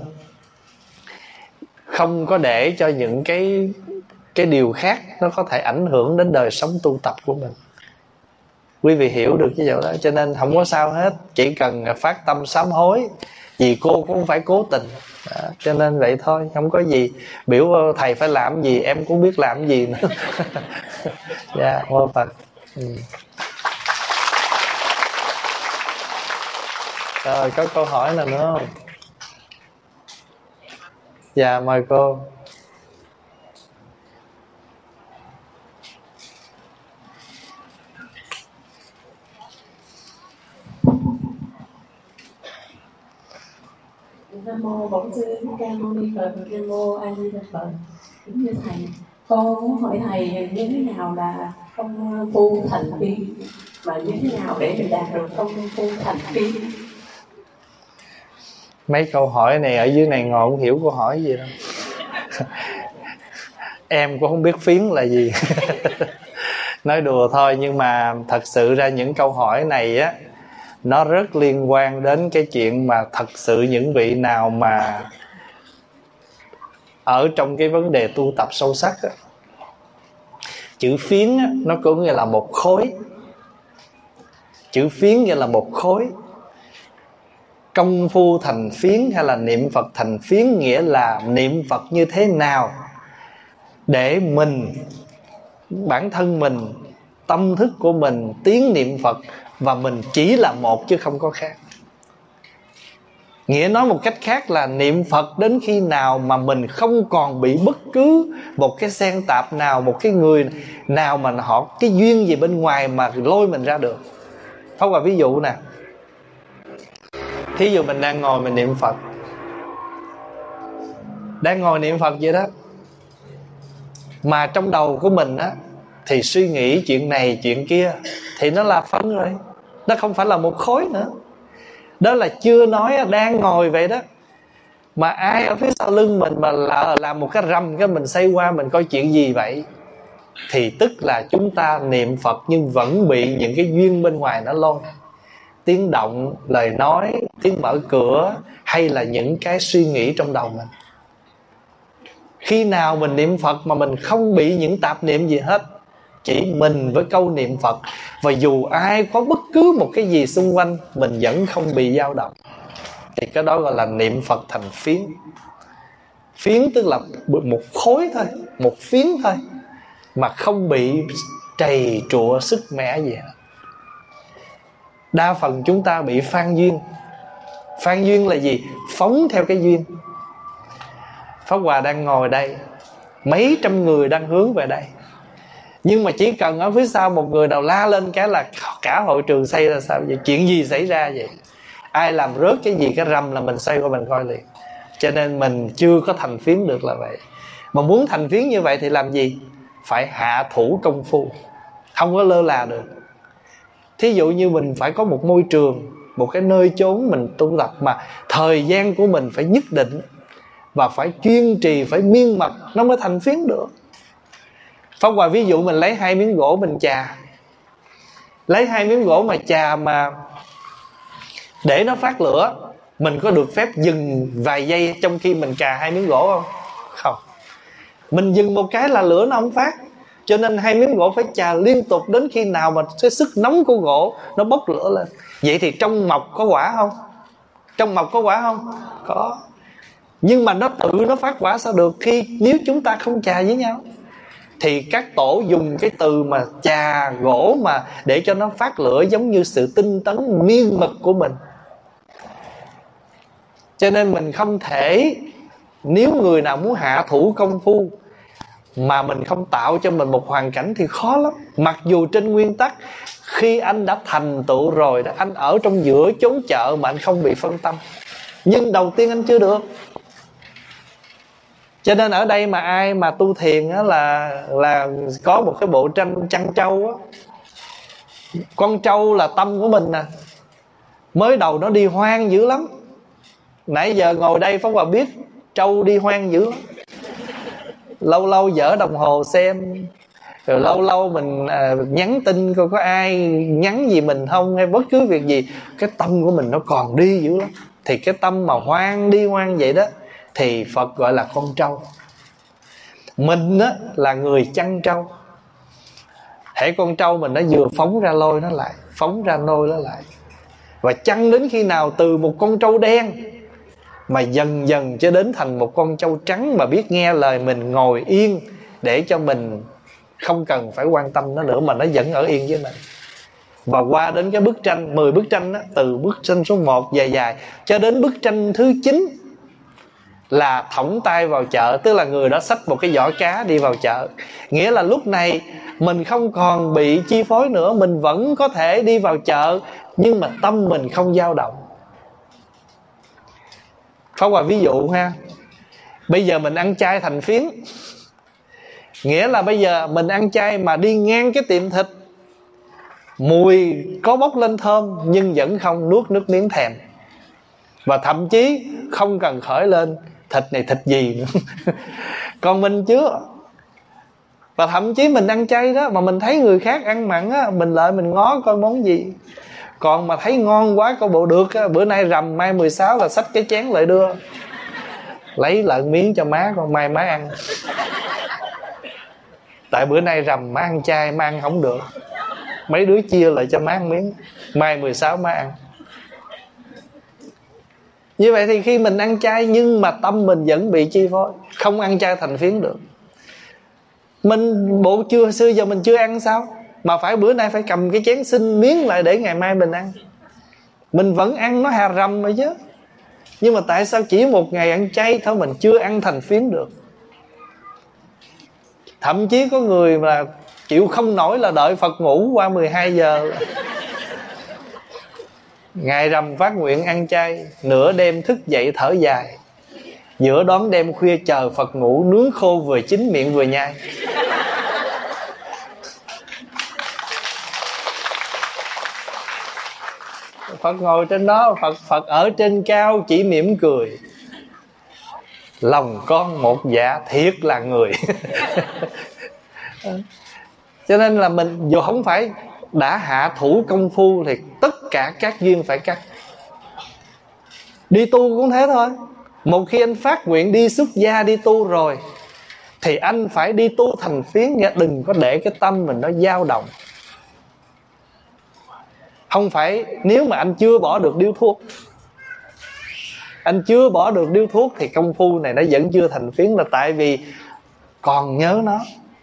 không có để cho những cái điều khác nó có thể ảnh hưởng đến đời sống tu tập của mình. Quý vị hiểu được cái điều đó. Cho nên không có sao hết, chỉ cần phát tâm sám hối. Vì cô cũng không phải cố tình đó, cho nên vậy thôi, không có gì. Biểu thầy phải làm gì, em cũng biết làm gì nữa. Dạ, mô Phật. Rồi, có câu hỏi nào nữa không? Dạ, mời cô. Nam mô Bổn Sư Thích Ca Mâu Ni Phật. Nam mô A Di Đà Phật. Kính thưa thầy, con muốn hỏi thầy như thế nào là công phu thành tiên, và như thế nào để mình đạt được công phu thành tiên? Mấy câu hỏi này ở dưới này ngồi không hiểu câu hỏi gì đâu. Em cũng không biết phiến là gì. Nói đùa thôi, nhưng mà thật sự ra những câu hỏi này á, nó rất liên quan đến cái chuyện mà thật sự những vị nào mà ở trong cái vấn đề tu tập sâu sắc á. Chữ phiến á, nó có nghĩa là một khối. Chữ phiến nghĩa là một khối. Công phu thành phiến hay là niệm Phật thành phiến nghĩa là niệm Phật như thế nào để mình, bản thân mình, tâm thức của mình tiến niệm Phật, và mình chỉ là một chứ không có khác. Nghĩa nói một cách khác là niệm Phật đến khi nào mà mình không còn bị bất cứ một cái xen tạp nào, một cái người nào mà họ cái duyên gì bên ngoài mà lôi mình ra được. Phá qua ví dụ nè. Thí dụ mình đang ngồi mình niệm Phật, đang ngồi niệm Phật vậy đó, mà trong đầu của mình á thì suy nghĩ chuyện này chuyện kia, thì nó là phân rồi, nó không phải là một khối nữa. Đó là chưa nói đang ngồi vậy đó, mà ai ở phía sau lưng mình mà làm một cái rầm cái mình xoay qua mình coi chuyện gì vậy, thì tức là chúng ta niệm Phật nhưng vẫn bị những cái duyên bên ngoài nó lôi. Tiếng động, lời nói, tiếng mở cửa, hay là những cái suy nghĩ trong đầu mình. Khi nào mình niệm Phật mà mình không bị những tạp niệm gì hết, chỉ mình với câu niệm Phật, và dù ai có bất cứ một cái gì xung quanh, mình vẫn không bị dao động, thì cái đó gọi là niệm Phật thành phiến. Phiến tức là một khối thôi, một phiến thôi, mà không bị trầy trụa sức mẻ gì hết. Đa phần chúng ta bị phan duyên. Phan duyên là gì? Phóng theo cái duyên. Pháp Hòa đang ngồi đây, mấy trăm người đang hướng về đây, nhưng mà chỉ cần ở phía sau một người nào la lên cái là cả hội trường xây ra sao vậy? Chuyện gì xảy ra vậy? Ai làm rớt cái gì cái rầm là mình xoay qua mình coi liền. Cho nên mình chưa có thành phiến được là vậy. Mà muốn thành phiến như vậy thì làm gì? Phải hạ thủ công phu, không có lơ là được. Thí dụ như mình phải có một môi trường, một cái nơi chốn mình tu tập mà thời gian của mình phải nhất định, và phải kiên trì, phải miên mật, nó mới thành phiến được. Pháp Hòa ví dụ mình lấy 2 miếng gỗ mình chà. Lấy 2 miếng gỗ mà chà mà để nó phát lửa, mình có được phép dừng vài giây trong khi mình chà 2 miếng gỗ không? Không. Mình dừng một cái là lửa nó không phát. Cho nên 2 miếng gỗ phải chà liên tục đến khi nào mà cái sức nóng của gỗ nó bốc lửa lên. Vậy thì trong mộc có quả không? Trong mộc có quả không? Có. Nhưng mà nó tự nó phát quả sao được khi nếu chúng ta không chà với nhau? Thì các tổ dùng cái từ mà chà gỗ mà để cho nó phát lửa, giống như sự tinh tấn miên mật của mình. Cho nên mình không thể, nếu người nào muốn hạ thủ công phu mà mình không tạo cho mình một hoàn cảnh thì khó lắm. Mặc dù trên nguyên tắc, khi anh đã thành tựu rồi đó, anh ở trong giữa chốn chợ mà anh không bị phân tâm, nhưng đầu tiên anh chưa được. Cho nên ở đây mà ai mà tu thiền á là có một cái bộ tranh chăn trâu á. Con trâu là tâm của mình nè. Mới đầu nó đi hoang dữ lắm. Nãy giờ ngồi đây Pháp Hòa biết trâu đi hoang dữ lắm. Lâu lâu dở đồng hồ xem, rồi lâu lâu mình nhắn tin coi có ai nhắn gì mình không, hay bất cứ việc gì, cái tâm của mình nó còn đi dữ lắm. Thì cái tâm mà hoang đi hoang vậy đó thì Phật gọi là con trâu. Mình á là người chăn trâu. Hễ con trâu mình nó vừa phóng ra lôi nó lại, phóng ra nôi nó lại, và chăn đến khi nào từ một con trâu đen mà dần dần cho đến thành một con trâu trắng mà biết nghe lời mình, ngồi yên để cho mình không cần phải quan tâm nó nữa, mà nó vẫn ở yên với mình. Và qua đến cái bức tranh 10 bức tranh đó, từ bức tranh số 1 dài dài cho đến bức tranh thứ 9 là thõng tay vào chợ. Tức là người đó xách một cái giỏ cá đi vào chợ. Nghĩa là lúc này mình không còn bị chi phối nữa, mình vẫn có thể đi vào chợ, nhưng mà tâm mình không dao động. Pháp Hòa ví dụ ha, bây giờ mình ăn chay thành phiến. Nghĩa là bây giờ mình ăn chay mà đi ngang cái tiệm thịt, mùi có bốc lên thơm nhưng vẫn không nuốt nước miếng thèm. Và thậm chí không cần khởi lên thịt này thịt gì nữa. Còn mình chưa. Và thậm chí mình ăn chay đó mà mình thấy người khác ăn mặn á, mình lại mình ngó coi món gì. Còn mà thấy ngon quá coi bộ được á, bữa nay rằm mai 16 là xách cái chén lại đưa, lấy lại miếng cho má con, mai má ăn. Tại bữa nay rằm má ăn chay, má ăn không được, mấy đứa chia lại cho má ăn miếng, mai 16 má ăn. Như vậy thì khi mình ăn chay nhưng mà tâm mình vẫn bị chi phối, không ăn chay thành phiến được. Mình bộ xưa giờ mình chưa ăn sao mà phải bữa nay phải cầm cái chén xin miếng lại để ngày mai mình ăn. Mình vẫn ăn, nó hà rầm rồi chứ. Nhưng mà tại sao chỉ một ngày ăn chay thôi mình chưa ăn thành phiến được? Thậm chí có người mà chịu không nổi là đợi Phật ngủ qua 12 giờ. Ngày rằm phát nguyện ăn chay, nửa đêm thức dậy thở dài, giữa đón đêm khuya chờ Phật ngủ, nướng khô vừa chín miệng vừa nhai. Phật ngồi trên đó, Phật ở trên cao chỉ mỉm cười. Lòng con một dạ thiệt là người. Cho nên là mình dù không phải đã hạ thủ công phu thì tất cả các duyên phải cắt. Đi tu cũng thế thôi. Một khi anh phát nguyện đi xuất gia, đi tu rồi, thì anh phải đi tu thành phiến nha. Đừng có để cái tâm mình nó dao động. Không phải nếu mà anh chưa bỏ được điếu thuốc, anh chưa bỏ được điếu thuốc thì công phu này nó vẫn chưa thành phiến, là tại vì còn nhớ nó.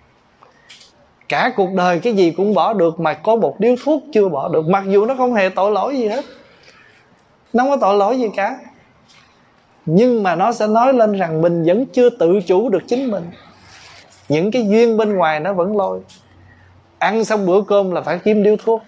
Cả cuộc đời cái gì cũng bỏ được, mà có một điếu thuốc chưa bỏ được, mặc dù nó không hề tội lỗi gì hết, nó không có tội lỗi gì cả, nhưng mà nó sẽ nói lên rằng mình vẫn chưa tự chủ được chính mình. Những cái duyên bên ngoài nó vẫn lôi. Ăn xong bữa cơm là phải kiếm điếu thuốc.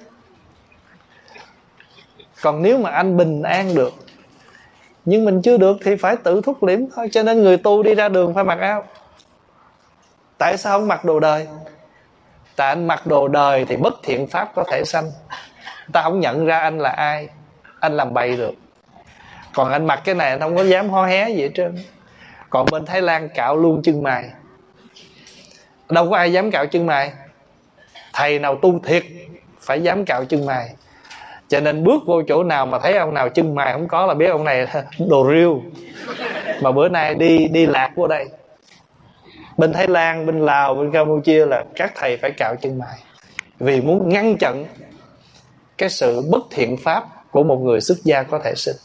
Còn nếu mà anh bình an được, nhưng mình chưa được thì phải tự thúc liễm thôi. Cho nên người tu đi ra đường phải mặc áo. Tại sao không mặc đồ đời? Tại anh mặc đồ đời thì bất thiện pháp có thể sanh, người ta không nhận ra anh là ai, anh làm bậy được. Còn anh mặc cái này anh không có dám hó hé gì hết trơn. Còn bên Thái Lan cạo luôn chân mày, đâu có ai dám cạo chân mày. Thầy nào tu thiệt phải dám cạo chân mày. Cho nên bước vô chỗ nào mà thấy ông nào chân mày không có là biết ông này đồ riêu. Mà bữa nay đi lạc vô đây. Bên Thái Lan, bên Lào, bên Campuchia là các thầy phải cạo chân mày, vì muốn ngăn chặn cái sự bất thiện pháp của một người xuất gia có thể sinh.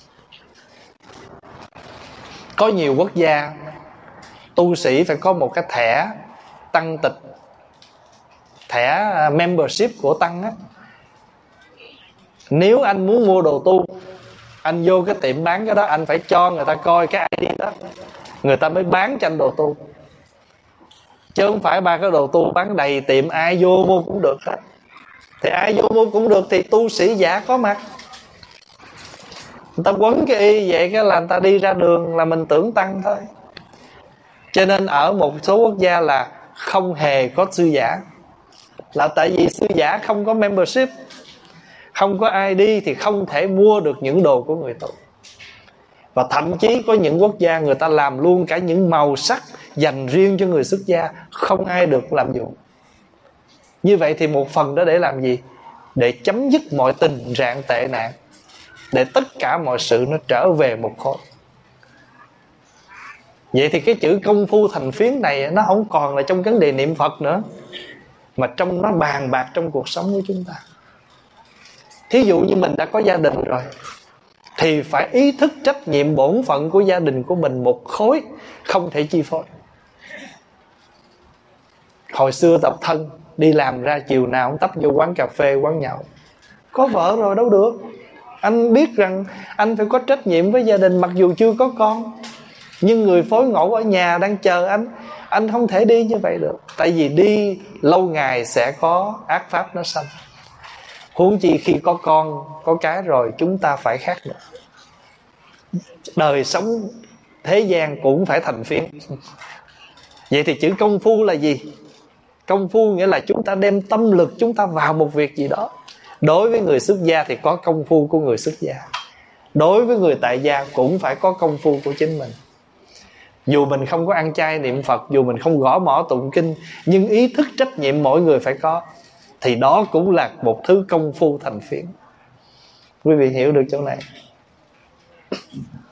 Có nhiều quốc gia tu sĩ phải có một cái thẻ tăng tịch, thẻ membership của tăng á. Nếu anh muốn mua đồ tu, anh vô cái tiệm bán cái đó, anh phải cho người ta coi cái ID đó, người ta mới bán cho anh đồ tu. Chứ không phải ba cái đồ tu bán đầy tiệm, ai vô mua cũng được hết. Thì ai vô mua cũng được thì tu sĩ giả có mặt. Người ta quấn cái y vậy cái là người ta đi ra đường là mình tưởng tăng thôi. Cho nên ở một số quốc gia là không hề có sư giả, là tại vì sư giả không có membership, không có ID thì không thể mua được những đồ của người tu. Và thậm chí có những quốc gia người ta làm luôn cả những màu sắc dành riêng cho người xuất gia, không ai được làm dụng. Như vậy thì một phần đó để làm gì? Để chấm dứt mọi tình trạng tệ nạn, để tất cả mọi sự nó trở về một khối. Vậy thì cái chữ công phu thành phiến này nó không còn là trong vấn đề niệm Phật nữa, mà trong nó bàn bạc trong cuộc sống của chúng ta. Thí dụ như mình đã có gia đình rồi thì phải ý thức trách nhiệm bổn phận của gia đình của mình một khối, không thể chi phối. Hồi xưa độc thân, đi làm ra chiều nào cũng tấp vô quán cà phê, quán nhậu. Có vợ rồi đâu được. Anh biết rằng anh phải có trách nhiệm với gia đình mặc dù chưa có con. Nhưng người phối ngẫu ở nhà đang chờ anh không thể đi như vậy được. Tại vì đi lâu ngày sẽ có ác pháp nó sanh. Huống chi khi có con, có cái rồi chúng ta phải khác nữa. Đời sống thế gian cũng phải thành phiến. Vậy thì chữ công phu là gì? Công phu nghĩa là chúng ta đem tâm lực chúng ta vào một việc gì đó. Đối với người xuất gia thì có công phu của người xuất gia. Đối với người tại gia cũng phải có công phu của chính mình. Dù mình không có ăn chay niệm Phật, dù mình không gõ mõ tụng kinh, nhưng ý thức trách nhiệm mỗi người phải có. Thì đó cũng là một thứ công phu thành phiến. Quý vị hiểu được chỗ này?